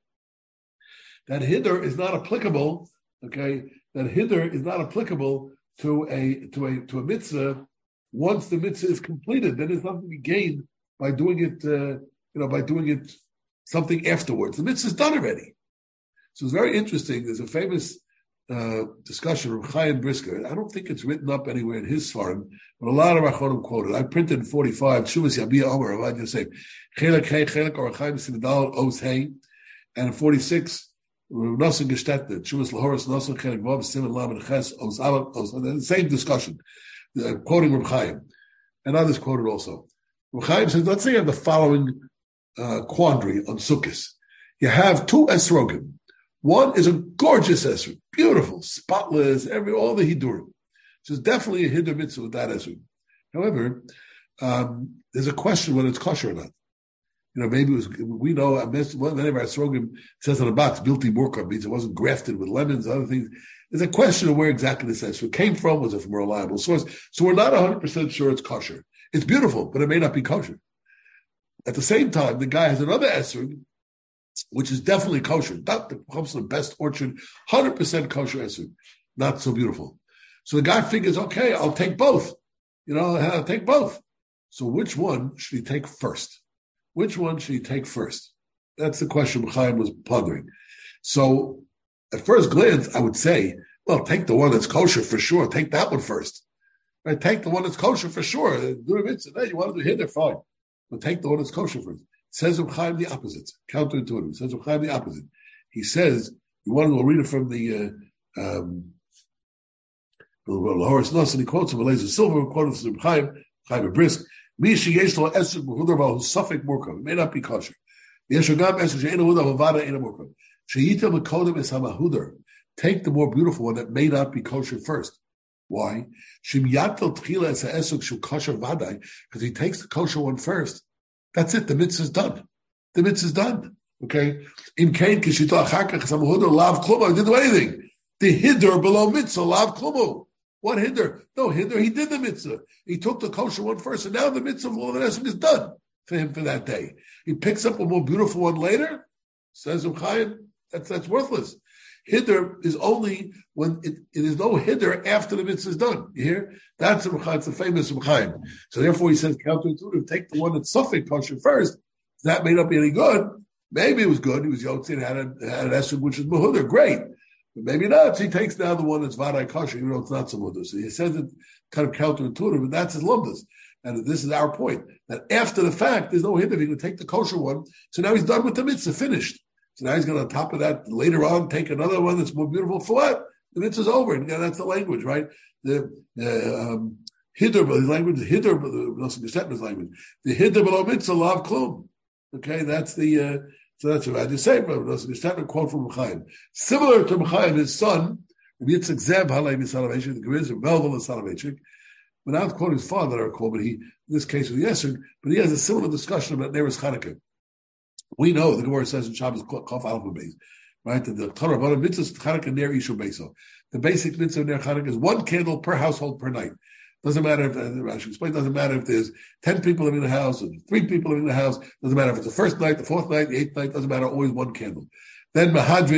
that Hiddur is not applicable, okay? That Hiddur is not applicable to a to a to a mitzvah once the mitzvah is completed. Then there's nothing to be gained by doing it, uh, you know, by doing it something afterwards. The mitzvah is done already. So it's very interesting. There's a famous uh, discussion of Chaim Brisker. I don't think it's written up anywhere in his farm, but a lot of Achronim quoted. I printed in forty-five, Shuvas Yabia Omer, Avad Yosef, Chelek Hey, Chelek Or Chaim Sinadal Oz Hey, and in forty-six, Nosson Gestetnet, Shuvas Lahoris Nosson Chelek Vav, Simon Lam and Ches, Oz Aleph, Oz, the same discussion, uh, quoting Reb Chaim. And others quoted also. Reb Chaim says, let's say you have the following uh, quandary on Sukkot. You have two esrogim. One is a gorgeous esrog, beautiful, spotless, every all the hidurim. So it's definitely a hiddur mitzvah with that esrog. However, um, there's a question whether it's kosher or not. You know, maybe it was, we know, one of our esrogim says on the box, bilti murkab, means it wasn't grafted with lemons, other things. There's a question of where exactly this esrog came from. Was it from a reliable source? So we're not one hundred percent sure it's kosher. It's beautiful, but it may not be kosher. At the same time, the guy has another esrog, which is definitely kosher, not the comes from the best orchard, one hundred percent kosher esrog, not so beautiful. So the guy figures, okay, I'll take both. You know, I'll take both. So which one should he take first? Which one should he take first? That's the question Chaim was pondering. So at first glance, I would say, well, take the one that's kosher for sure. Take that one first. Right? Take the one that's kosher for sure. Do a mitzvah. Hey, you want to do Hiddur, fine. But take the one that's kosher first. Says Reb Chaim the opposite, counterintuitive. Says Reb Chaim the opposite. He says, you want to read it from the uh, um, Horace Nosson, he quotes him, Eliezer Silver, quotes Reb Chaim, Chaim Brisk, Mi sheyesh lo esrog b'hudar b'al safek murkav. It may not be kosher. Yesh gam esrog she'ena hudar b'vada ena murkav. Sheyitem l'kodem es hamahudar. Take the more beautiful one that may not be kosher first. Why? Shim yatel tchila es ha'esrog shu kosher vaday, because he takes the kosher one first. That's it. The mitzvah's done. The mitzvah's done. Okay? In kain kishito achakach samahudar lav klumo. He didn't do anything. The hiddur below mitzvah lav klumo. What hiddur? No hiddur. He did the mitzvah. He took the kosher one first, and now the mitzvah of the esrog is done for him for that day. He picks up a more beautiful one later. Says Reb Chaim, that's that's worthless. Hiddur is only when it, it is no hiddur after the mitzvah is done. You hear? That's Reb Chaim. It's a famous Reb Chaim. So therefore, he says counterintuitive. Take the one that's suffix kosher first. That may not be any good. Maybe it was good. He was yotzei, had a had an esrog which is mahudar. Great. But maybe not. So he takes now the one that's vadai kosher, even though it's not so much. So he says it kind of counterintuitive, and that's his lumdas. And this is our point, that after the fact, there's no hiddur. He's going to take the kosher one. So now he's done with the mitzvah, finished. So now he's going to, on top of that, later on, take another one that's more beautiful. For what? The mitzvah's over. And again, that's the language, right? The uh, um, hiddur, the language, the hiddur, the language. The hiddur below mitzvah, lav klum. Okay, that's the... Uh, So that's what I just say, but that's a quote from Chaim. Similar to Chaim, his son, Yitzchak Zeb Halei Misalavechik, the Geriz of Melville Salavechik, without quoting his father, I recall, but he, in this case, was Yesod, but he has a similar discussion about Neres Chanukah. We know, the Gemara says in Shabbos, Chof Alpha Beis, right, that the Torah of mitzvah Chanukah Ner Ishu Beiso. The basic mitzvah of Ner Chanukah is one candle per household per night. Doesn't matter if, as I should explain, doesn't matter if there's ten people living in the house or three people living in the house. Doesn't matter if it's the first night, the fourth night, the eighth night. Doesn't matter. Always one candle. Then Mahadrin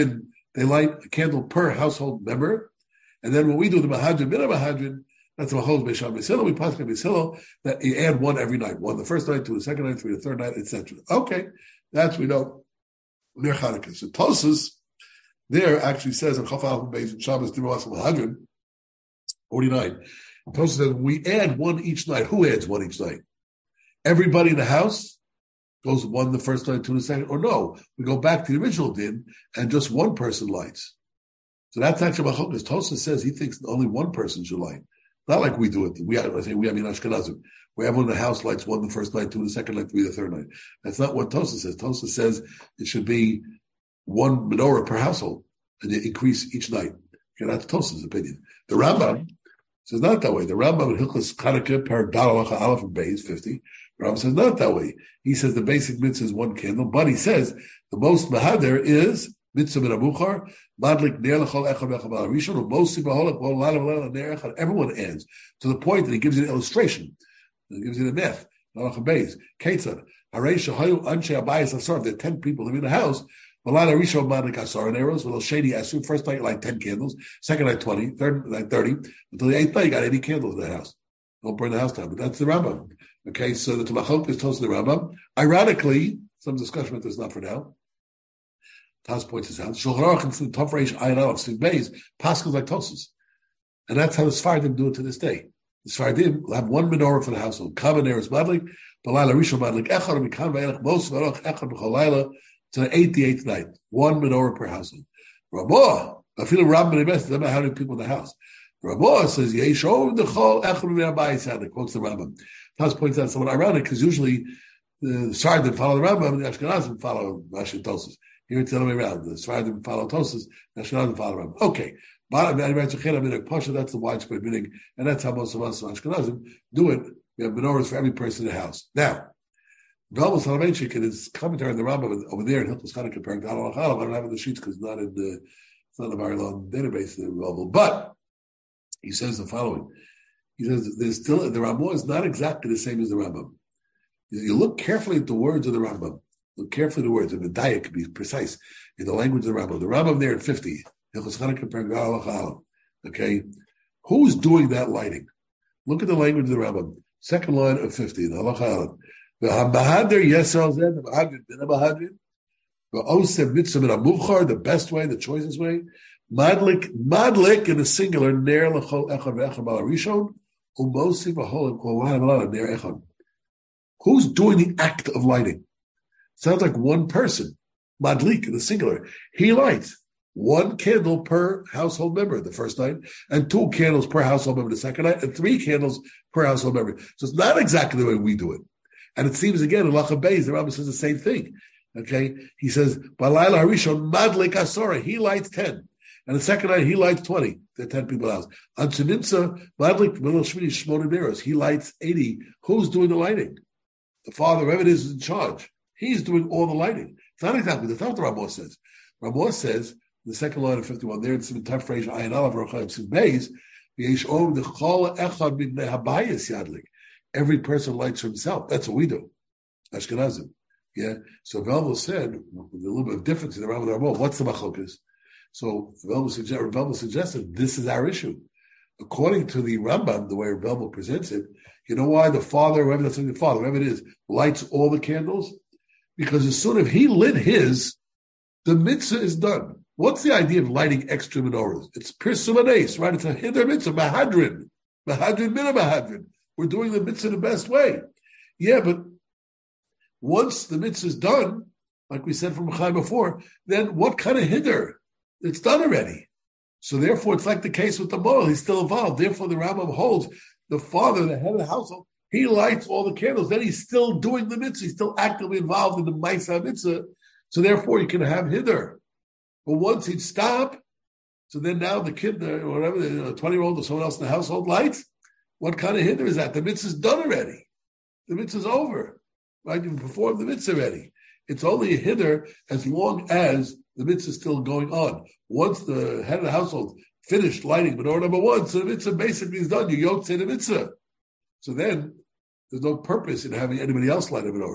they light a candle per household member. And then when we do the Mahadrin, Mina Mahadrin, that's the Mahos Beisham Beisilo, we pass Beisilo, that you add one every night. One the first night, two the second night, three the third night, et cetera. Okay, that's we know. Near Chanukah. So Tosas there actually says in Chaf Alpha Beis and Shabbos Dimas Mahadrin, forty-nine. Tosas says we add one each night. Who adds one each night? Everybody in the house goes one the first night, two the second, or no, we go back to the original din and just one person lights. So that's actually Machokas. Tosas says he thinks only one person should light. Not like we do it. We I say we I mean Ashkenazim. Where everyone in the house lights one the first night, two the second night, three the third night. That's not what Tosas says. Tosas says it should be one menorah per household, and you increase each night. Okay, that's Tosas' opinion. The Rambam says not that way. The Rambam in Hilchos Chanukah per Dalalacha Aleph and Beis fifty. The Rambam says not that way. He says the basic mitzvah is one candle, but he says the most mahader is mitzvah min abuchar madlik ner lechol echad v'echad b'al rishon u'mosi b'holach b'ol lala v'lala ner echad. Everyone ends to the point that he gives you an illustration. He gives you the myth. Dalalacha Beis Ketzad Harei shahayu anshe abayis asar. There are ten people living in the house. V'lala rishon madlik asar neros v'lo sheni asu. First night you light ten candles. Second night twenty. Third night thirty. Until the eighth night you got eighty candles in the house. Don't burn the house down. But that's the Rambam. Okay, so the Tamachok is told the Rambam. Ironically, some discussion about this, not for now. Taz points this out. Shulchan Aruch and Tov Reish Ayin Aleph Siv Beis Paschal like Tosas, and that's how the Sfardim do it to this day. The Sfardim will have one menorah for the household. Kavan Eretz Madlik, Balayla Rishon Madlik Echad, Mikan Ve'elech Mos V'Aruch Echad B'Cholayla to the eighty-eighth night. One menorah per household. Ramah, I feel a Rambam in the best. Doesn't matter how many people in the house. Ramah says Yesh Ov Dechol Echad V'Abayis Had. Quotes the Rambam. Taz points out somewhat ironic because usually the Sfardim follow the Rambam and the Ashkenazim follow Rashi Tosas. Here it's the other way around. The Sfardim follow Tosas, the Ashkenazim follow Rambam. Okay. That's the widespread meaning, and that's how most of us Ashkenazim do it. We have menorahs for every person in the house. Now, Velma Soloveitchik in his commentary on the Rambam over there in Hilchos Chanukah comparing to Halal Halal. I don't have it in the sheets because it's not in the it's not in the very long database available. But he says the following. He says there's still the Ramah is not exactly the same as the Rambam. You look carefully at the words of the Rambam. Look carefully at the words, and the diet can be precise in the language of the Rambam. The Rambam there at fifty. Okay, who's doing that lighting? Look at the language of the Rambam. Second line of fifty. The the best way, the choicest way. Madlik, madlik in the singular. Ner lechol echad ve'echad b'al rishon umosi v'holim kol lana v'lana ner echad. Who's doing the act of lighting? Sounds like one person. Madlik in the singular. He lights one candle per household member the first night, and two candles per household member the second night, and three candles per household member. So it's not exactly the way we do it. And it seems again in Lacha Beis, the Rambam says the same thing. Okay, he says Balayla Harishon Madlik Asora. He lights ten, and the second night he lights twenty. There are ten people out. On Tzimimtza Madlik Milul Shmini Shmona Neros. He lights eighty. Who's doing the lighting? The father, whoever it is, is in charge. He's doing all the lighting. It's not exactly that's not what the Rambam says. Rambam says. The second line of fifty-one there, it's in the Tafresh Ayin Aleph Rochaim Siv Beis. Yesh Om Dechol Echad B'Bnei Habayis Yadlik. Every person lights for himself. That's what we do. Ashkenazim. Yeah. So Velmo said, with a little bit of difference in the Rambam and the Rambam, what's the machokas? So Velmo suggested, Velmo suggested this is our issue. According to the Rambam, the way Velmo presents it, you know why the father, whoever that's the father, whoever it is, lights all the candles? Because as soon as he lit his, the mitzvah is done. What's the idea of lighting extra menorahs? It's pirsumanes, right? It's a hinder mitzvah, mahadrin, mahadrin mina mahadrin. We're doing the mitzvah the best way. Yeah, but once the mitzvah is done, like we said from Chaim before, then what kind of hinder? It's done already. So therefore, it's like the case with the moel. He's still involved. Therefore, the Rambam holds the father, the head of the household, he lights all the candles. Then he's still doing the mitzvah. He's still actively involved in the ma'aseh mitzvah. So therefore, you can have hinder. But once he'd stop, so then now the kid, or whatever, the twenty-year-old or someone else in the household lights, what kind of hinder is that? The mitzvah's done already. The mitzvah's over. Right? You performed the mitzvah already. It's only a hinder as long as the mitzvah is still going on. Once the head of the household finished lighting menorah number one, so the mitzvah basically is done. You yoked say the mitzvah. So then there's no purpose in having anybody else light a menorah.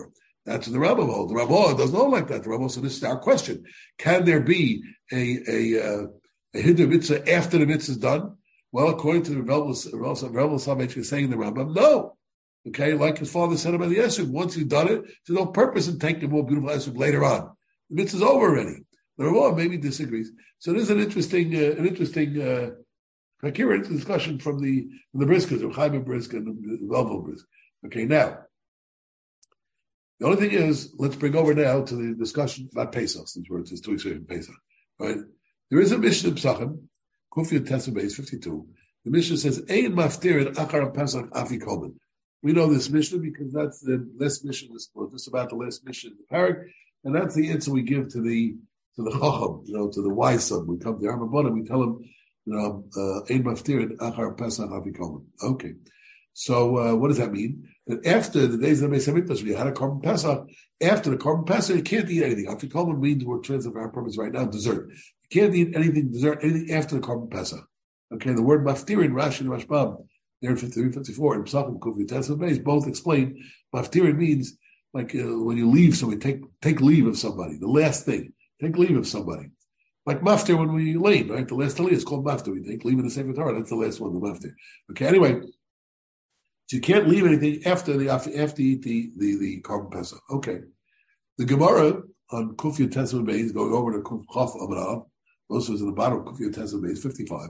That's what the Rambam holds. The Rambam doesn't hold like that. The Rambam, so this is our question. Can there be a a, uh, a hiddur mitzvah after the mitzvah is done? Well, according to the Rebbe Soloveitchik is saying the Rambam, no. Okay, like his father said about the Esug, once you've done it, there's no purpose in taking a more beautiful Esug later on. The mitzvah is over already. The Rambam maybe disagrees. So there's an interesting, uh, an interesting uh, coherent discussion from the from the Briskers, of Chaim Brisker and the Velvel Brisker. Okay, now. The only thing is, let's bring over now to the discussion about Pesach, since we're just two weeks away from Pesach. Right? There is a Mishnah in Psachim, Kufiyat Tesah Beis fifty-two. The Mishnah says, Ein maftirin achar Pesach afi kolman. We know this Mishnah because that's the last Mishnah, well, just about the last Mishnah in the parak, and that's the answer we give to the to the Chacham, you know, to the wise son. We come to Armabon and we tell him, you know, Ein maftirin achar Pesach afi kolman. Okay. So uh, what does that mean? That after the days of the Beis Hamikdash, we had a Korban Pesach. After the Korban Pesach, you can't eat anything. Afikoman means we're translating for our purpose right now, dessert. You can't eat anything, dessert, anything after the Korban Pesach. Okay, the word maftirin, Rashi and Rashbam, there in fifty-three, fifty-four, and Psachim, Kufi, Tesla Beis, both explain maftirin means like uh, when you leave somebody, take take leave of somebody. The last thing, take leave of somebody. Like maftir when we lane, right? The last taliyah is called maftir. We take leave in the Sefer Torah. That's the last one, the maftir. Okay, anyway. So you can't leave anything after the after you eat the the, the Korban Pesach. Okay. The Gemara on Kufiyat Tesah Beis, going over to Kuf Chaf Amarav, also is in the bottom of Kufiyat Tesah Beis, fifty-five.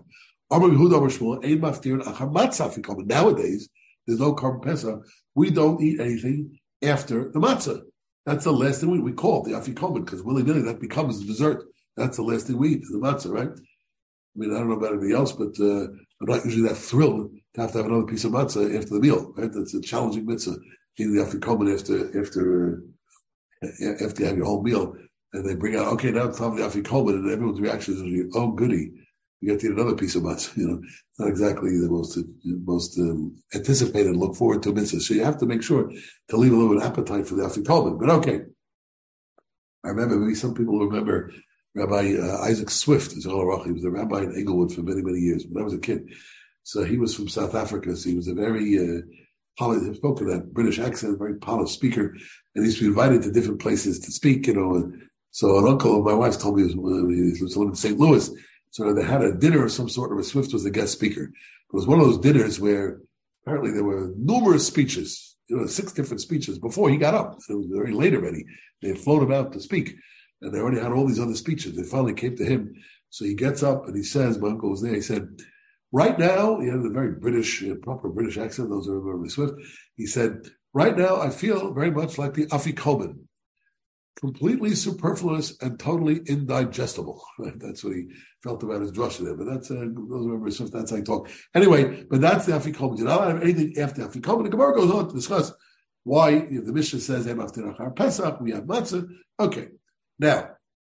Nowadays, there's no Korban Pesach. We don't eat anything after the matzah. That's the last thing we, we call it, the afikomen, because willy-nilly that becomes the dessert. That's the last thing we eat, is the matzah, right? I mean, I don't know about anything else, but uh, I'm not usually that thrilled to have to have another piece of matzah after the meal, right? That's a challenging mitzvah. Eating the afikomen after after uh, after you have your whole meal, and they bring out, okay, now it's time for the afikomen, and everyone's reaction is usually, oh, goody, you got to eat another piece of matzah. You know, it's not exactly the most uh, most um, anticipated, look forward to mitzvah. So you have to make sure to leave a little bit of appetite for the afikomen. But okay, I remember maybe some people remember. Rabbi uh, Isaac Swift, he was a rabbi in Englewood for many, many years when I was a kid. So he was from South Africa. So he was a very, uh, polished, he spoke with that British accent, very polished speaker. And he used to be invited to different places to speak, you know. And so an uncle of my wife told me he was, he was living in Saint Louis. So they had a dinner of some sort, where Swift was the guest speaker. It was one of those dinners where apparently there were numerous speeches, you know, six different speeches before he got up. So it was very late already. They had flown him out to speak. And they already had all these other speeches. They finally came to him. So he gets up and he says, my uncle was there, he said, right now, he had a very British, uh, proper British accent, those who remember Swift. He said, right now, I feel very much like the afikomen, completely superfluous and totally indigestible. Right? That's what he felt about his drasha there. But that's, uh, those who remember Swift, that's how he talked. Anyway, but that's the afikomen. You don't have anything after afikomen. The Gemara goes on to discuss why, you know, the Mishnah says, after Pesach, we have matzah. Okay. Now,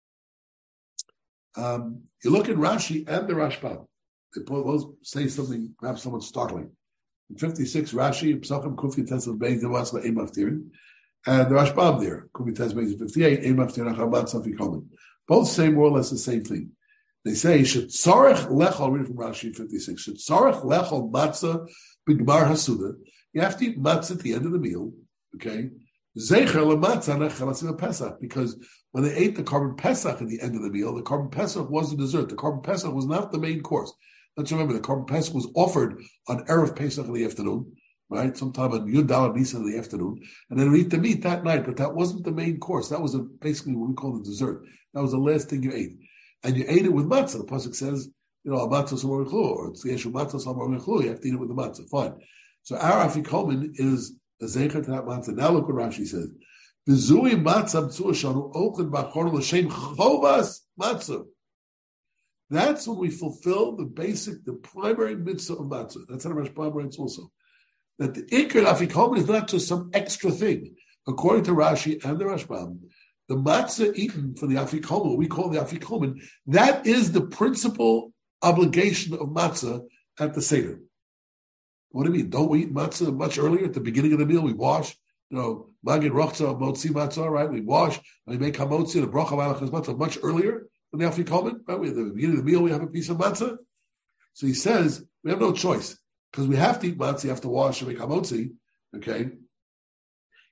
um, you look at Rashi and the Rashbam. They both say something, perhaps somewhat startling. In fifty-six, Rashi, Psachim, Kufi, Tesla, Beis, Devasla, Ein Maftirin, and the Rashbam there, Kufi, Tesla, Beis, fifty-eight, Ein Maftirin, Achamat, Safi, Komen. Both say more or less the same thing. They say, Should Tzarech Lechol, read from Rashi fifty-six, Should Tzarech Lechol Matzah B'Gmar Hasuda, you have to eat matzah at the end of the meal, okay? Zecher LeMatzah Nechalasim Pesach, because when they ate the Korban Pesach at the end of the meal, the Korban Pesach was the dessert. The Korban Pesach was not the main course. Let's remember, the Korban Pesach was offered on Erev Pesach in the afternoon, right? Sometime on Yud Daled Nisan in the afternoon, and then we eat the meat that night, but that wasn't the main course. That was a, basically what we call the dessert. That was the last thing you ate. And you ate it with matzah. The Pasuk says, you know, matzah samar v'chlu, or it's the Yeshu matzah samar v'chlu. You have to eat it with the matzah. Fine. So our afikomen is a zecher to that matzah. Now look what Rashi says. V'zui matzah b'tzua shanu ochen b'achor l'shem chovas matzah. That's when we fulfill the basic, the primary mitzvah of matzah. That's how the Rashbam writes also. That the ikar afikomen is not just some extra thing. According to Rashi and the Rashbam, the matzah eaten for the afikomen, we call the afikomen, that is the principal obligation of matzah at the Seder. What do you mean? Don't we eat matzah much earlier at the beginning of the meal? We wash, you know, magid rochza, motzi matzah, right? We wash, and we make hamotzi, the bracha malachas matzah much earlier than the afikomen, right? We, at the beginning of the meal, we have a piece of matzah. So he says, we have no choice, because we have to eat matzah, you have to wash and make hamotzi, okay?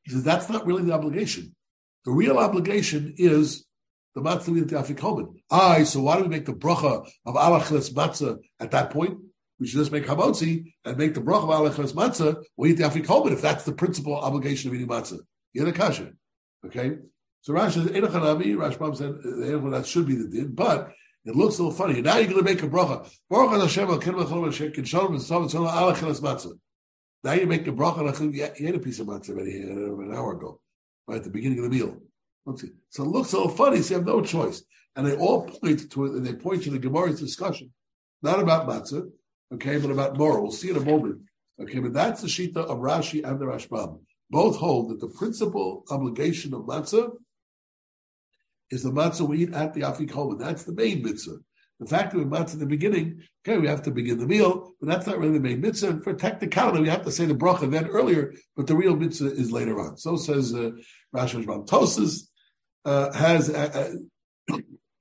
He says that's not really the obligation. The real obligation is the matzah with the afikomen. Aye, so why do we make the bracha of alachilas matzah at that point? We should just make hamotzi and make the bracha of alachilas matzah. We eat the afikomen if that's the principal obligation of eating matzah. You know the kasha, okay? So Rashi says enochanami. Rashbam said that should be the din, but it looks a little funny. Now you're going to make a bracha. Baruch Hashem al kinva cholom shekin shalom v'sav v'sav alachilas matzah. Now you make the bracha. You ate a piece of matzah already an hour ago, right at the beginning of the meal. So it looks a little funny, so you have no choice. And they all point to it, and they point to the Gemara's discussion, not about matzah, okay, but about moral. We'll see in a moment. Okay, but that's the Shita of Rashi and the Rashbam. Both hold that the principal obligation of matzah is the matzah we eat at the afikomen. That's the main mitzvah. The fact that we matzah in the beginning, okay, we have to begin the meal, but that's not really the main mitzvah. And for technicality, we have to say the bracha then earlier, but the real mitzvah is later on. So says uh, Rashi Rashbam. Tosas Uh, has uh, uh,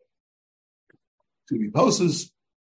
to be Tosas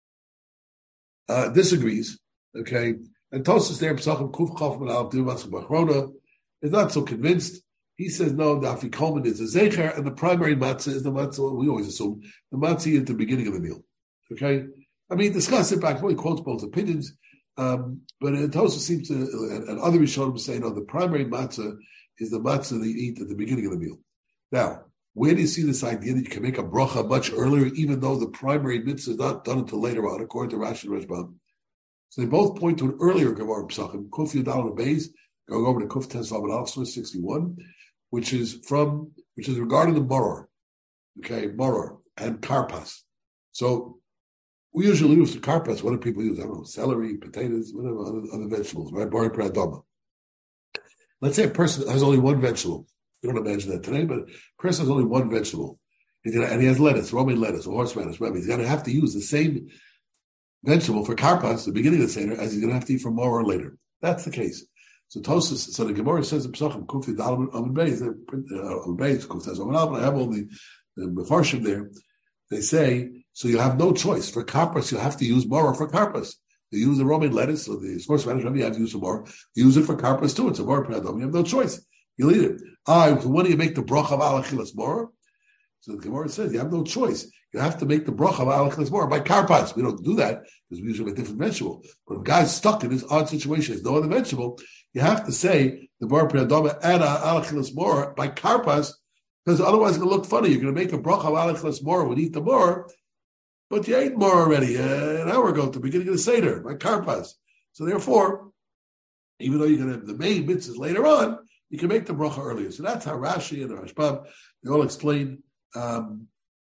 uh, disagrees, okay, and Tosas there Pesachim Kuf Chofman Al Divas Bachrona is not so convinced. He says no, the afikomen is a zecher, and the primary matzah is the matzah we always assume the matzah at the beginning of the meal. Okay, I mean discuss it back. He quotes both opinions, um, but uh, Tosas seems to and, and other Rishonim say no, the primary matzah is the matzah they eat at the beginning of the meal. Now, where do you see this idea that you can make a bracha much earlier, even though the primary mitzvah is not done until later on, according to Rashi and Rashbam? So they both point to an earlier Gemara Pesachim, Kuf Yudal and Beis, going over to Kuf Tes Lamed Aleph, sixty-one, which is from, which is regarding the moror, okay, moror and karpas. So we usually use the karpas. What do people use? I don't know, celery, potatoes, whatever, other, other vegetables, right? Bari pradama. Let's say a person has only one vegetable. You don't imagine that today, but a person has only one vegetable. And he has lettuce, romaine lettuce, or horseradish, whatever. He's going to have to use the same vegetable for karpas, the beginning of the Seder, as he's going to have to eat for more or later. That's the case. So Tosas, so the Gemara says in Pesachim, Kufi Dalman Amid Beis, Amid Beis, Kufi Tes Amid Aleph, I have all the, the Mefarshim there. They say, so you have no choice. For karpas, you have to use more for karpas. You use the romaine lettuce, or the horseradish, you have to use some more. Use it for karpas too. It's a more pradam. You have no choice. You'll eat it. Ah, when do you make the bracha of alachilas mor? So the Gemara says you have no choice. You have to make the bracha of alachilas mor by karpas. We don't do that because we usually have a different vegetable. But if a guy's stuck in this odd situation, there's no other vegetable, you have to say the bar priadama and alachilas mor by karpas, because otherwise it's going to look funny. You're going to make a bracha of alachilas mor and eat the mor, but you ate more already uh, an hour ago at the beginning of the Seder by karpas. So therefore, even though you're going to have the main mitzvahs later on, you can make the bracha earlier. So that's how Rashi and Rashbam, they all explain um,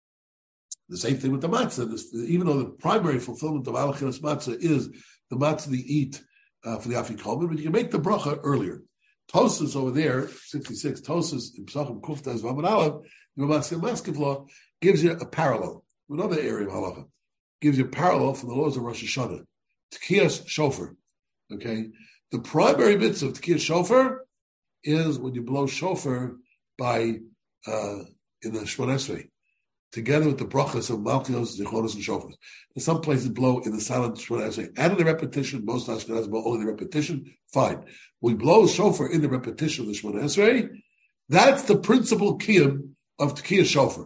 the same thing with the matzah. This, even though the primary fulfillment of alachilas matzah is the matzah they eat uh, for the afikomen, but you can make the bracha earlier. Tosas over there, sixty-six, Tosas in Pesachim Kuf Tes Lamed Aleph, the Maskil Maskil gives you a parallel. Another area of halacha gives you a parallel from the laws of Rosh Hashanah. Tekiyas shofar. Okay, the primary mitzvah of Tekiyas shofar is when you blow shofar by uh, in the Shemona Esrei, together with the brachas of Malkios, Zichonos, and shofars. In some places blow in the silent Shemona Esrei and in the repetition. Most Ashkenazim blow only the repetition. Fine. We blow shofar in the repetition of the Shemona Esrei. That's the principal kiyum of Tekiyas shofar.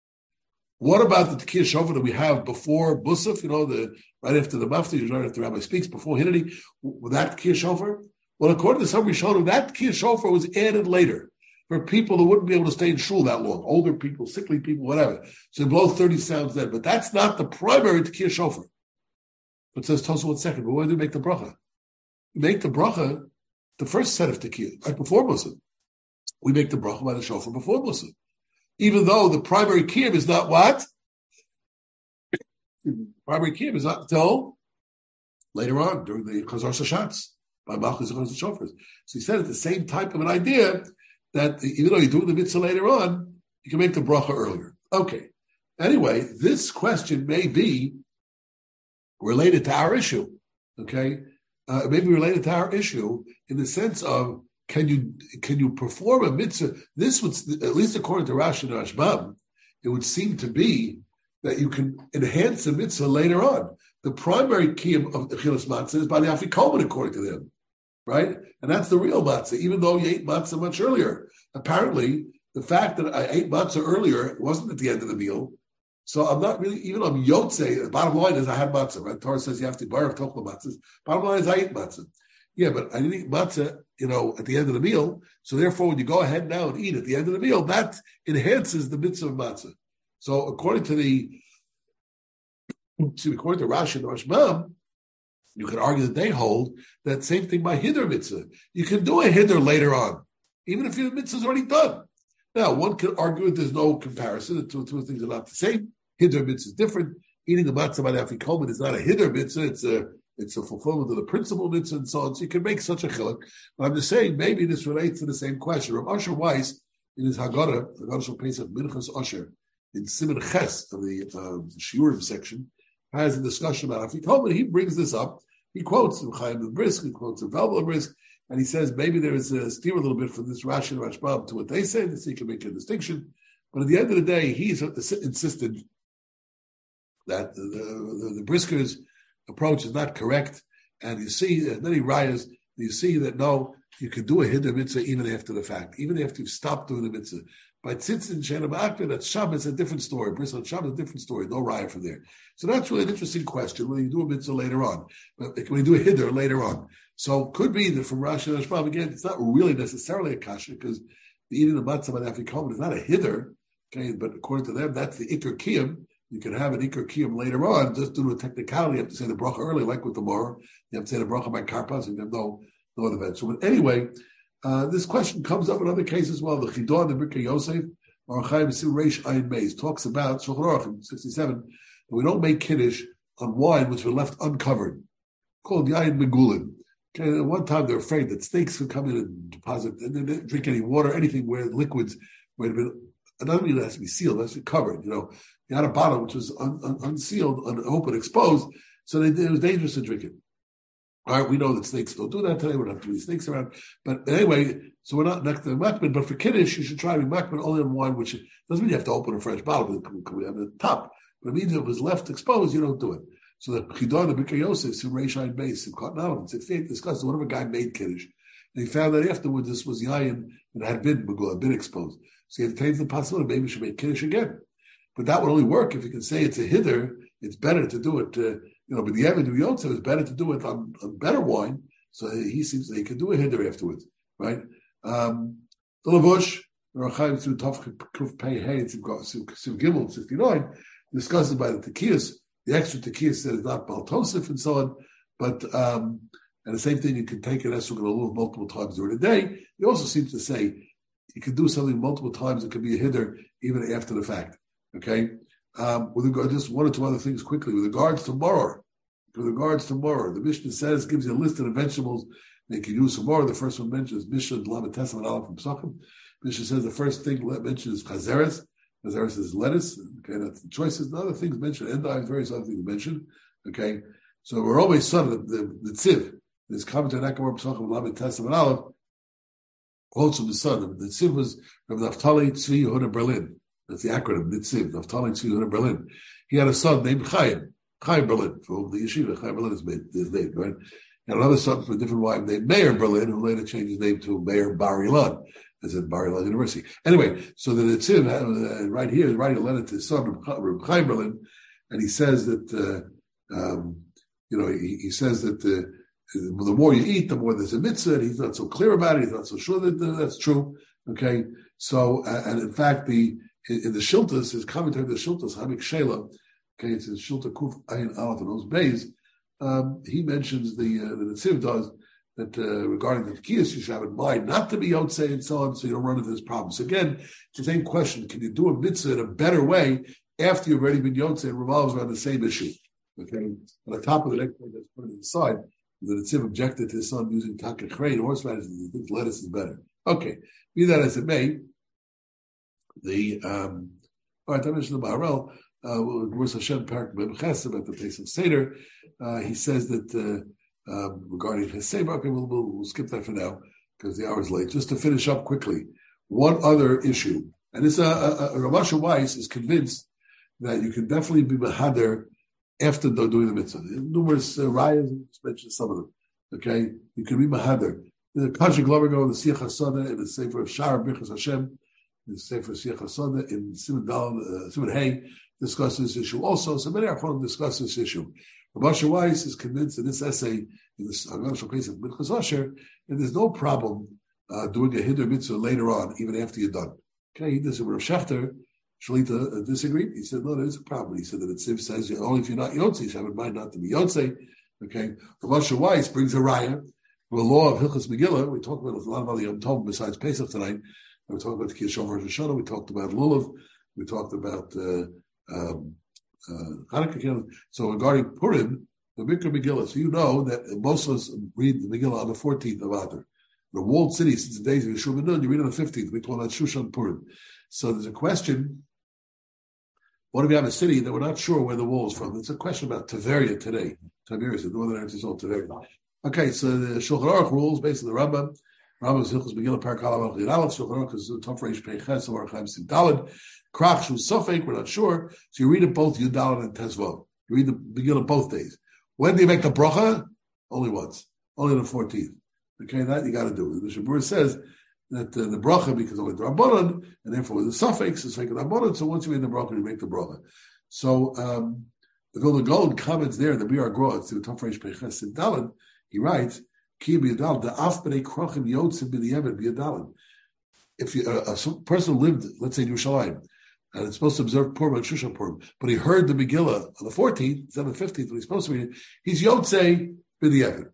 What about the Tekiyas shofar that we have before Busaf? You know, the right after the Mafti, right after the Rabbi speaks, before Hidden, with that Tekiyas shofar. Well, according to some Rishonim, that Tekiyas shofar was added later for people who wouldn't be able to stay in shul that long, older people, sickly people, whatever. So they blow thirty sounds then. But that's not the primary Tekiyas shofar. But says Tosa one second, but why do we make the bracha? We make the bracha, the first set of Tekiyah, right before Musaf. We make the bracha by the shofar before Musaf. Even though the primary kiyum is not what? Primary kiyum is not until later on, during the Chazar Shashatz, by Malchus and Shofars. So he said it's the same type of an idea that even though you're doing the mitzvah later on, you can make the bracha earlier. Okay. Anyway, this question may be related to our issue. Okay. Uh, it may be related to our issue in the sense of can you can you perform a mitzvah? This would, at least according to Rashi and Rashbam, it would seem to be that you can enhance the mitzvah later on. The primary kiyum of the Achilas Matzah is by the Afikomen, according to them. right? And that's the real matzah, even though you ate matzah much earlier. Apparently, the fact that I ate matzah earlier, it wasn't at the end of the meal. So I'm not really, even though I'm yotze, the bottom line is I had matzah, right? Torah says you have to baruch tochel matzahs. Bottom line is I ate matzah. Yeah, but I didn't eat matzah, you know, at the end of the meal. So therefore, when you go ahead now and eat at the end of the meal, that enhances the mitzvah of matzah. So according to the, excuse me, according to Rashi and the Rashbam, you could argue that they hold that same thing by Hiddur mitzvah. You can do a Hiddur later on, even if your mitzvah is already done. Now, one could argue that there's no comparison. The two, two things are not the same. Hiddur mitzvah is different. Eating a matzah by the afikomen is not a Hiddur mitzvah. It's a it's a fulfillment of the principal mitzvah and so on. So you can make such a chiluk. But I'm just saying, maybe this relates to the same question. Rav Asher Weiss, in his Haggadah, the Haggadah Shel Pesach, Minchas Asher, in Siman Ches of the uh, Shiurim section, has a discussion about afikomen. He brings this up. He quotes from Chaim ben Brisk, he quotes from Velvel Brisk, and he says maybe there is a steer a little bit from this Rashi and Rashbam to what they say, so he can make a distinction. But at the end of the day, he's insisted that the, the, the Brisker's approach is not correct. And you see, there's many rayas, you see that no, you can do a Hiddur mitzvah even after the fact, even after you've stopped doing the mitzvah. By Tzitzin, Shana Ba'akveh, that's Shabbos, a different story. Bris on Shabbos, a different story. No raya from there. So that's really an interesting question. When you do a mitzvah later on, but can we do a Hiddur later on? So could be that from Rashi and Rashbam, again, it's not really necessarily a kasha, because the eating of matzah by afikomen is not a Hiddur, okay, but according to them, that's the Iker Kiyum. You can have an Iker Kiyum later on, just due to a technicality. You have to say the bracha early, like with the Morah. You have to say the bracha by Karpas, and you have no, no other event. So, but anyway, uh, this question comes up in other cases as well. The Chidon, the Birkei Yosef, or Chaim Sim Reish Ayin Beis, talks about Shulchan Aruch in sixty-seven that we don't make kiddush on wine which were left uncovered, called Yayin Megulin. Okay, at one time they're afraid that snakes would come in and deposit, and they didn't drink any water, anything where liquids would have been. It doesn't mean it has to be sealed; it has to be covered. You know, you had a bottle which was un, un, unsealed, unopened, exposed, so they, it was dangerous to drink it. All right, we know that snakes don't do that today. We don't have too many snakes around. But anyway, so we're not next to the makbid, but for Kiddush, you should try to be makbid only on wine, which doesn't mean you have to open a fresh bottle, but we have a top. But it means if it was left exposed, you don't do it. So the Chidon, the Birkei Yosef, Sim Reish Ayin Beis, in Cotton sixty-eight, discussed one of a guy made Kiddush. And he found that afterwards this was Yayin that had been Megul, had been exposed. So he entertains the possibility maybe we should make Kiddush again. But that would only work if you can say it's a Hiddur. It's better to do it, uh, you know, but the Evan Yotze is better to do it on, on better wine. So he seems that he can do a Hiddur afterwards, right? Um, the Lavush, Rachaim through Tov Kuf Pei Hey, Siv Gimel, sixty-nine, discusses by the Tekiyas, the extra Tekiyas that is not Baltosif and so on, but, um, and the same thing, you can take an Esrog and multiple times during the day. He also seems to say you can do something multiple times, it could be a Hiddur even after the fact, okay? Um, with regard, just one or two other things quickly. With regards to Morah, with regards to Morah, the Mishnah says, gives you a list of the vegetables they can use for Morah. The first one mentions Mishnah, Lamed Tesam, and Aleph from Psachim. Mishnah says the first thing mentioned is Chazeres. Chazeres is lettuce. Okay, that's the choices. The other things mentioned, endives, various other things mentioned. Okay, so we're always son of the, the, the Tziv. This commentary on Akamar Psachim, Lamed Tesam, and Aleph quotes from the son. The Tziv was from Naftali Tzvi Yehuda Berlin. That's the acronym, Nitziv, Naftali Tzvi Yehuda Berlin. He had a son named Chaim, Chaim Berlin, for whom the yeshiva, Chaim Berlin is made, his name, right? And another son from a different wife named Meir Berlin, who later changed his name to Meir Bar Ilan, as at Bar Ilan University. Anyway, so the Nitziv, uh, right here, is writing a letter to his son, Reb Chaim Berlin, and he says that, uh, um, you know, he, he says that uh, the more you eat, the more there's a mitzvah, and he's not so clear about it, he's not so sure that uh, that's true, okay? So, uh, and in fact, the In, in the Shiltas, his commentary of the Shiltas, Hamik Shela, okay, it's in Shilta Kuf Ayin Aleph and those bays, um, he mentions the, uh, the Netziv does, that uh, regarding the Tekiyas, you should have in mind not to be Yotzei and so on, so you don't run into this problem. So again, it's the same question. Can you do a mitzvah in a better way after you've already been Yotzei? It revolves around the same issue. Okay? On the top of the next point that's put on the side, the Netziv objected to his son using Taka Chrein, horseradish, and he thinks lettuce is better. Okay. Be that as it may, The um, all right, I mentioned the Maharel, uh, Rus Hashem Parak Memchesim at the Pesach Seder. Uh, he says that uh, um, regarding his Seder, okay, we'll, we'll, we'll skip that for now because the hour is late. Just to finish up quickly, one other issue, and it's a, a, a Rav Asher Weiss is convinced that you can definitely be Mahader after doing the mitzvah. Numerous uh, rayas, mentioned some of them. Okay, you can be Mahader. The Kashik Glover go in the Siach HaSoda in the Sefer of Shar Birchas Hashem, in the Sefer Siach HaSoda in Simon Dal, uh, Simon Hay discuss this issue also. So many Achronim discuss this issue. Rabbi Weiss is convinced in this essay in this Haggadah case of Birchas Asher that there's no problem uh, doing a Hiddur mitzvah later on, even after you're done. Okay, he does it with Rav Shechter. Shalita uh, disagreed. He said, no, there's a problem. He said that the Tziv says only if you're not Yotze, you have in mind not to be Yotze. Okay, Rabbi Weiss brings a raya from the law of Hilchas Megillah. We talked about a lot about the Yom Tov besides Pesach tonight. We talked about the Kiyashov Rosh Hashanah. We talked about Lulav. We talked about uh, um, uh, Hanukkah. So regarding Purim, the Mikra Megillah. So you know that most of us read the Megillah on the fourteenth of Adar. The walled city, since the days of Yeshua ben Nun, you read on the fifteenth. We call that Shushan Purim. So there's a question. What if you have a city that we're not sure where the wall is from? It's a question about Tiberia today. Tiberia is the northern Eretz Yisrael, Tiberia. Okay, so the Shulchan Aruch rules based on the Rambam. Rambam is Hilchos Megillah Parak Aleph Chid Aleph. Shulchan Aruch is Tov Reish Pei Ches or Chaim Sim Daled. Krach Shu Sofek, we're not sure. So you read it both Yud Daled and Tezvot. You read the Megillah both days. When do you make the bracha? Only once. Only the fourteenth. Okay, that you got to do. The Shabur says that uh, the bracha, because only the Rabbanon, and therefore the suffix is like the Rabbanon, so once you make the bracha, you make the bracha. So, um, the Vilna Gaon comments there, the Bir Agro, it's the Tafresh Peches in Dalan, he writes, Ki B'yadal, the Af B'nei Krochim Yotzim B'nei B'yadalan. If you, uh, a person lived, let's say in Yerushalayim, and it's supposed to observe Purim and Shushan Purim, but he heard the Megillah on the fourteenth, instead of the fifteenth, when he's supposed to read it, he's Yotzei B'nei.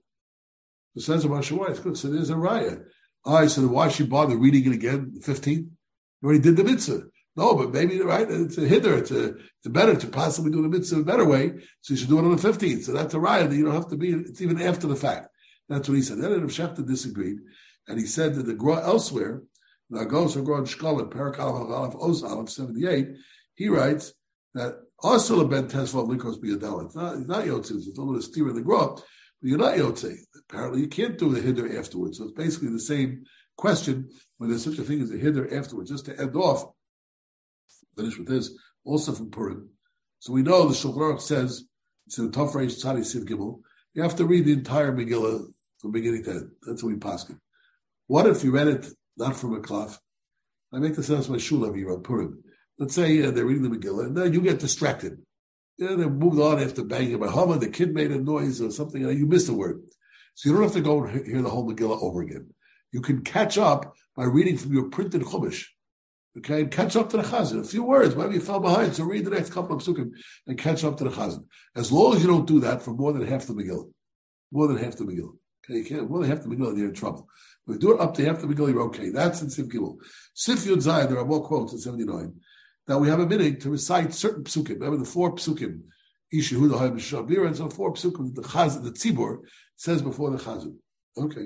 So says about Shawai, it's good. So there's a raya. All right, so then why should she bother reading it again, the fifteenth? You already did the mitzvah. No, but maybe, right, it's a hither, it's a, it's a better to possibly do the mitzvah a better way, so you should do it on the fifteenth. So that's a raya that you don't have to be, it's even after the fact. That's what he said. Then Rav Shechter disagreed, and he said that the Gra elsewhere, the Agos or Gra and Shkolim, Perak Aleph Aleph Oz Aleph seventy-eight, he writes that also ben Tesvav Likos B'yadal. It's not, it's not Yotzei, it's a little steer in the Gra, but you're not Yotzei. Apparently, you can't do the Hiddur afterwards. So it's basically the same question when there's such a thing as a Hiddur afterwards. Just to end off, finish with this, also from Purim. So we know the Shulchan Aruch says, it's in the Tov Reish Tzadi Siv Gimel, you have to read the entire Megillah from beginning to end. That's what we paskin. What if you read it not from a klaf? I make the sense of my shul every year on Purim. Let's say uh, they're reading the Megillah, and then you get distracted. Yeah, they moved on after banging about Hama, the kid made a noise or something, and you missed a word. So you don't have to go and hear the whole Megillah over again. You can catch up by reading from your printed Chumash. Okay, and catch up to the Chazan. A few words, maybe you fell behind, so read the next couple of psukim and catch up to the Chazan. As long as you don't do that for more than half the Megillah. More than half the Megillah. Okay, you can't, more than half the Megillah, you're in trouble. But if you do it up to half the Megillah, you're okay. That's in Sif Gimel. Sif Yud Zayin, there are more quotes in seventy-nine, that we have a minute to recite certain psukim. Remember the four psukim, Ish Yehuda Hayim Shabir, and so four psukim, the Chazan, the Tzibor, says before the Chazan. Okay.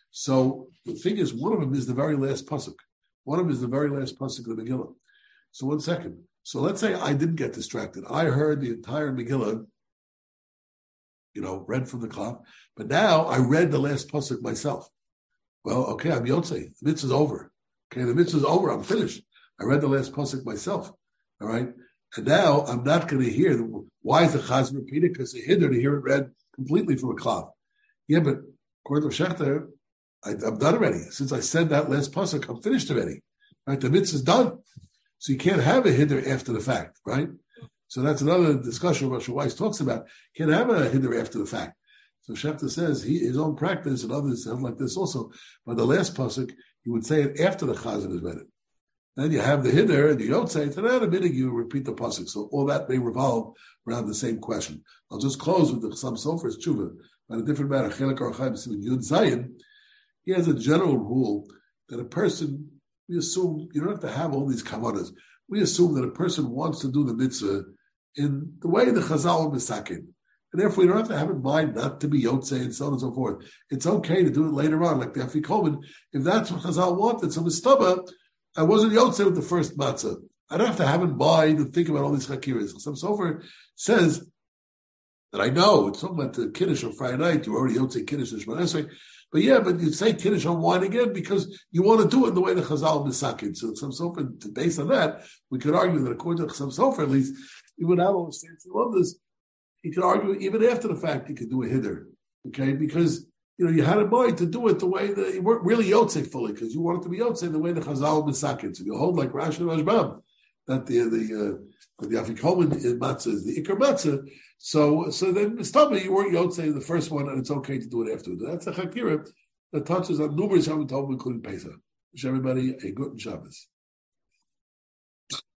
So the thing is, one of them is the very last pasuk. One of them is the very last pasuk of the Megillah. So one second. So let's say I didn't get distracted. I heard the entire Megillah, you know, read from the clock, but now I read the last pasuk myself. Well, okay, I'm Yotzei. The mitzvah's over. Okay, the mitzvah's over. I'm finished. I read the last pasuk myself. All right, and now I'm not going to hear the, why is the Chazan repeated? Because it's a hiddur to hear it read completely from a clock. Yeah, but according to Shechter, I, I'm done already. Since I said that last pasuk, I'm finished already. Right? The mitzvah's done. So you can't have a hiddur after the fact, right? So that's another discussion Rosh Weiss talks about. You can't have a hiddur after the fact. So Shechter says he, his own practice, and others have like this also. But the last pasuk, he would say it after the chazan is read it. Then you have the hiddur, and you don't say it. And then a minute you repeat the pasuk. So all that may revolve around the same question. I'll just close with the Chassam Sofer's tshuva on a different matter. Chelek Or Chaim Yud Zayin. He has a general rule that a person, we assume, you don't have to have all these kavanas. We assume that a person wants to do the mitzvah in the way the Chazal misakin. And therefore, you don't have to have in mind not to be Yotzei and so on and so forth. It's okay to do it later on, like the Afikomen. If that's what Chazal wanted, so Mistaba, I wasn't Yotzei with the first matzah. I don't have to have in mind and think about all these Chakiris. Some Sofer says that I know, it's talking about the Kiddush on Friday night, you already Yotzei Kiddush and Shemon Esrei. But yeah, but you say Kiddush on wine again because you want to do it in the way the Chazal misakin. So some Sofer, based on that, we could argue that according to some Sofer, at least, you would have all the saints who love this. He could argue even after the fact he could do a hiddur, okay? Because you know, you had a boy to do it the way that you weren't really Yotze fully, because you wanted to be Yotze the way the Chazal Misakin. So you hold like Rashi and Rashbam, that the the uh, the Afikoman in matzah is the Iker matzah. So so then Mistama, you weren't Yotze the first one, and it's okay to do it afterwards. That's a Chakira that touches on numerous Yom Tov, including Pesach. Wish everybody a good Shabbos.